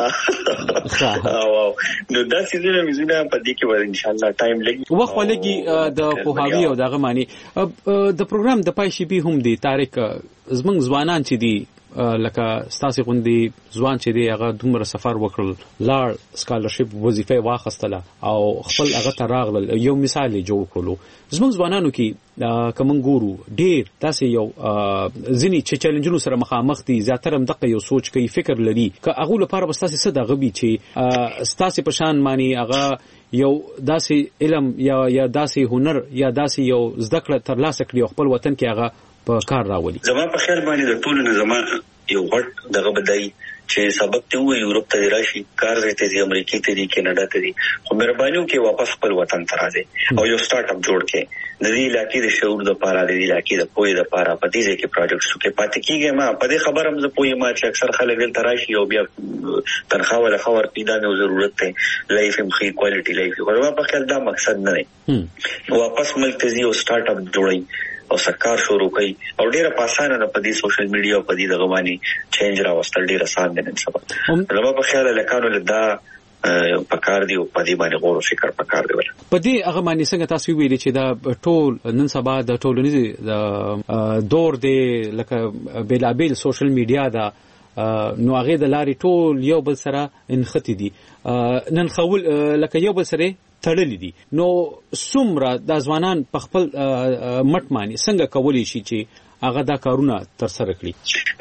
او او نو دا سیزونه مزونه په دې کې ور ان شاء الله ټایم لګي وخت ولګي د پوهاوی او دغه معنی د پروګرام د پایشي به هم دي تاریخ زمنګ ځوانان چې دي لکه ستاسو غوندي ځوان چې دی هغه دومره سفر وکړل لاړ سکالرشپ وظیفه واخستله او خپل هغه تراغل یو مثال جوړ کړلو زمنګ ځوانانو کې کوم ګورو ډیر تاسو یو ځنی چې چیلنجونو سره مخامخ دي زیاتره هم دغه یو سوچ کوي فکر لري که هغه لپاره بستاسو څه دغه بي چې ستاسو په شان معنی هغه یو داسې علم یا یا داسې هنر یا داسې یو زده کړه ترلاسه کړي خپل وطن کې هغه په کار راولي زما په خیال باندې د ټولو نه زما یو غټ دغه بدای چې سبق ته وي یورپ ته راشي کار زته دي امریکا ته دي کینیډا ته دي خو مهرباني وکړئ واپس خپل وطن ته راځي او یو سٹارټ اپ جوړ کړئ د دې علاقې د شعور د پاره د دې علاقې د پوهې د پاره په دې کې پروجیکټ شو کې پاتې کیږي ما په دې خبره هم زه پوهې ما چې اکثر خلک دلته راشي او بیا تنخواه ولا خبر پیدا نه ضرورت ته لایف هم خې کوالټي لایف ورما په خیال دا مقصد نه دی واپس ملک ته یو سٹارټ اپ جوړي او سرکار شروع کوي او ډیره پاسانه ده په دې سوشل میډیا او په دې دغه باندې چینج راوستل ډیره آسان دي نن سبا زما په خیال لکانو لدا پکار دی او په دې باندې غور او فکر پکار دی په دې هغه باندې څنګه تاسو ویلي چې دا ټول نن سبا د ټولنیز دور دی لکه بیلابیل سوشل میډیا دا نو هغه د لارې ټول یو بل سره انختی دي نن خول لکه یو بل سره تړلې دي نو څومره د ځوانان په خپل مټ مانی څنګه کولی شي چې هغه دا کارونه تر سره کړي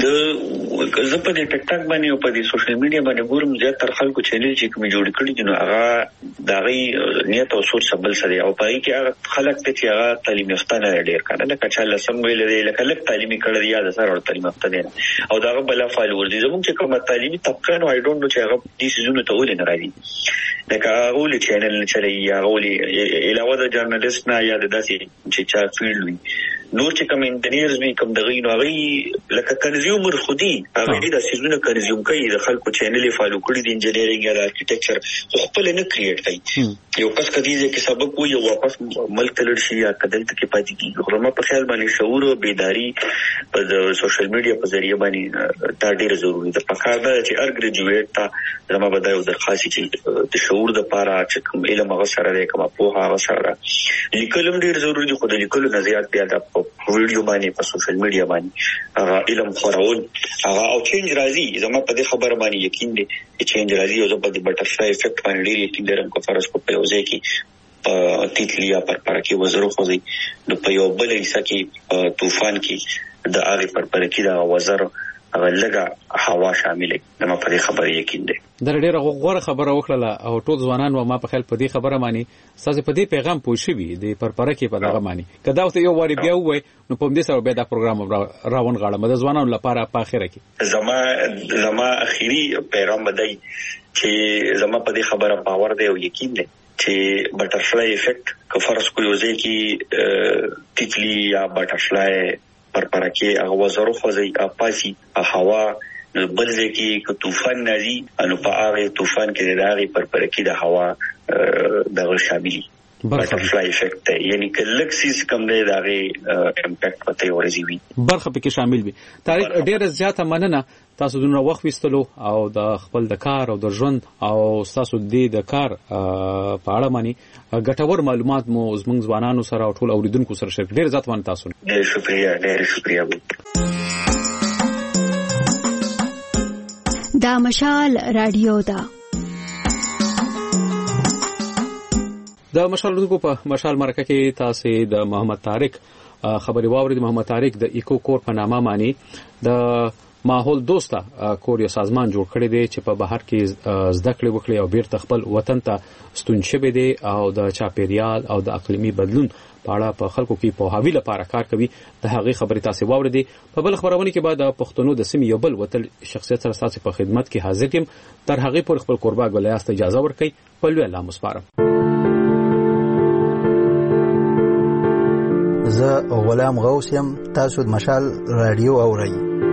د زه په دې ټک ټاک باندې او په دې سوشل میډیا باندې ګورم چې تر خلکو چینل چې کوم جوړ کړي دي نو هغه دا غي نیت او سوچ سبل سره او پای کې هغه خلک ته چې هغه تعلیم یافته نه ډیر کنه لکه چې لسم ویل دی لکه لک تعلیمي کړی یا د سره تعلیم یافته دي او دا بل فالوور دي زموږ چې کوم تعلیمي طبقه نو آی ډونټ نو چې هغه دې سيزونه ته ولې نه راځي لکه اول چینل چلے یا اولي علاوه د جرنالست نه یا د داسې چې چا فیلډ وي نور چې کوم انجینیرز وي کوم دغه نو هغه لکه کنزیومر خودي هغه د سيزونه کنزیوم کوي د خلکو چینل فالو کړی د انجینیرینګ یا د ارکیټیکچر خپل نه کریټ کوي یو کس کدي چې سبق وي یو واپس ملک تلل شي یا کدل ته کې پاتې کیږي خو ما په خیال باندې شعور او بیداری په سوشل میډیا په ذریعہ باندې دا ډیر ضروری ده په کار ده چې ار ګریجویټ تا زما بدایو درخواست چې د شعور د پاره چې کوم علم هغه سره دی کوم په هغه سره لیکلم ډیر ضروری دي خو د لیکلو نظریات بیا د ویډیو باندې په سوشل میډیا باندې هغه علم خورول هغه او چینج راځي زما په دې خبره باندې یقین دي چې چینج راځي او په دې بټرفلای افیکټ باندې ډیر یقین لرم کو فرض کو په وځي کې تیتلیا پر پر کې وزرو خوځي نو په یو بل حصہ کې طوفان کې د هغه پر پر کې دا وزر هغه لګه هوا شامل ده ما په دې خبره یقین دي در ډیره غوړه خبره وکړه او ټول ځوانان و ما په خیال په دې خبره مانی تاسو په دې پیغام پوه شوي د پرپره کې په دغه مانی کدا اوس یو واری بیا وای نو په دې سره به دا پروګرام راون غاړه د ځوانانو لپاره په اخره کې زما زما اخیری پیغام بدای چې زما په دې خبره باور دی او یقین دی چې بټرفلای افیکټ که فرض کو یو ځای کې تیتلی یا بټرفلای پر پر کې هغه وزرو خوځي اپاسي هوا بل ځکه ک طوفان نازي انو په هغه طوفان کې د هغه پر پر کې د هوا دغه شاملي بټرفلای افیکټ یعنی کله کسیس کم دی دغه امپیکټ پته ورزي وي برخه پکې شامل وي. تاریخ ډیره زیاته مننه تاسو دونه وخت وستلو او د خپل د کار او د ژوند او تاسو د کار په اړه مانی ګټور معلومات مو زموږ ځوانانو سره او ټول اوریدونکو سره شریک. ډیر ځات باندې تاسو ډیر شکریا ډیر شکریا. دا مشال رادیو دا د مشال رادیو په مشال مرکه کې تاسو د محمد طارق خبري واورید. محمد طارق د ایکو کور په نامه معنی د ماحول دوسته کور یو سازمان جوړ کړی دی چې په بهر کې زده کړې وکړي او بیرته خپل وطن ته ستون شوی دی او د چاپیریال او د اقلیمي بدلون په اړه په خلکو کې په هاوی لپاره کار کوي. د هغې خبرې تاسو واوریدي. په بل خبرونه کې بعد د پښتنو د سیمې یو بل وتل شخصیت سره تاسو په خدمت کې حاضر یم. تر هغې پورې خپل قربا ګولیاست اجازه ورکړئ. په لوی الله مسپارم. زه غلام غوث یم. تاسو د مشال رادیو اورئ.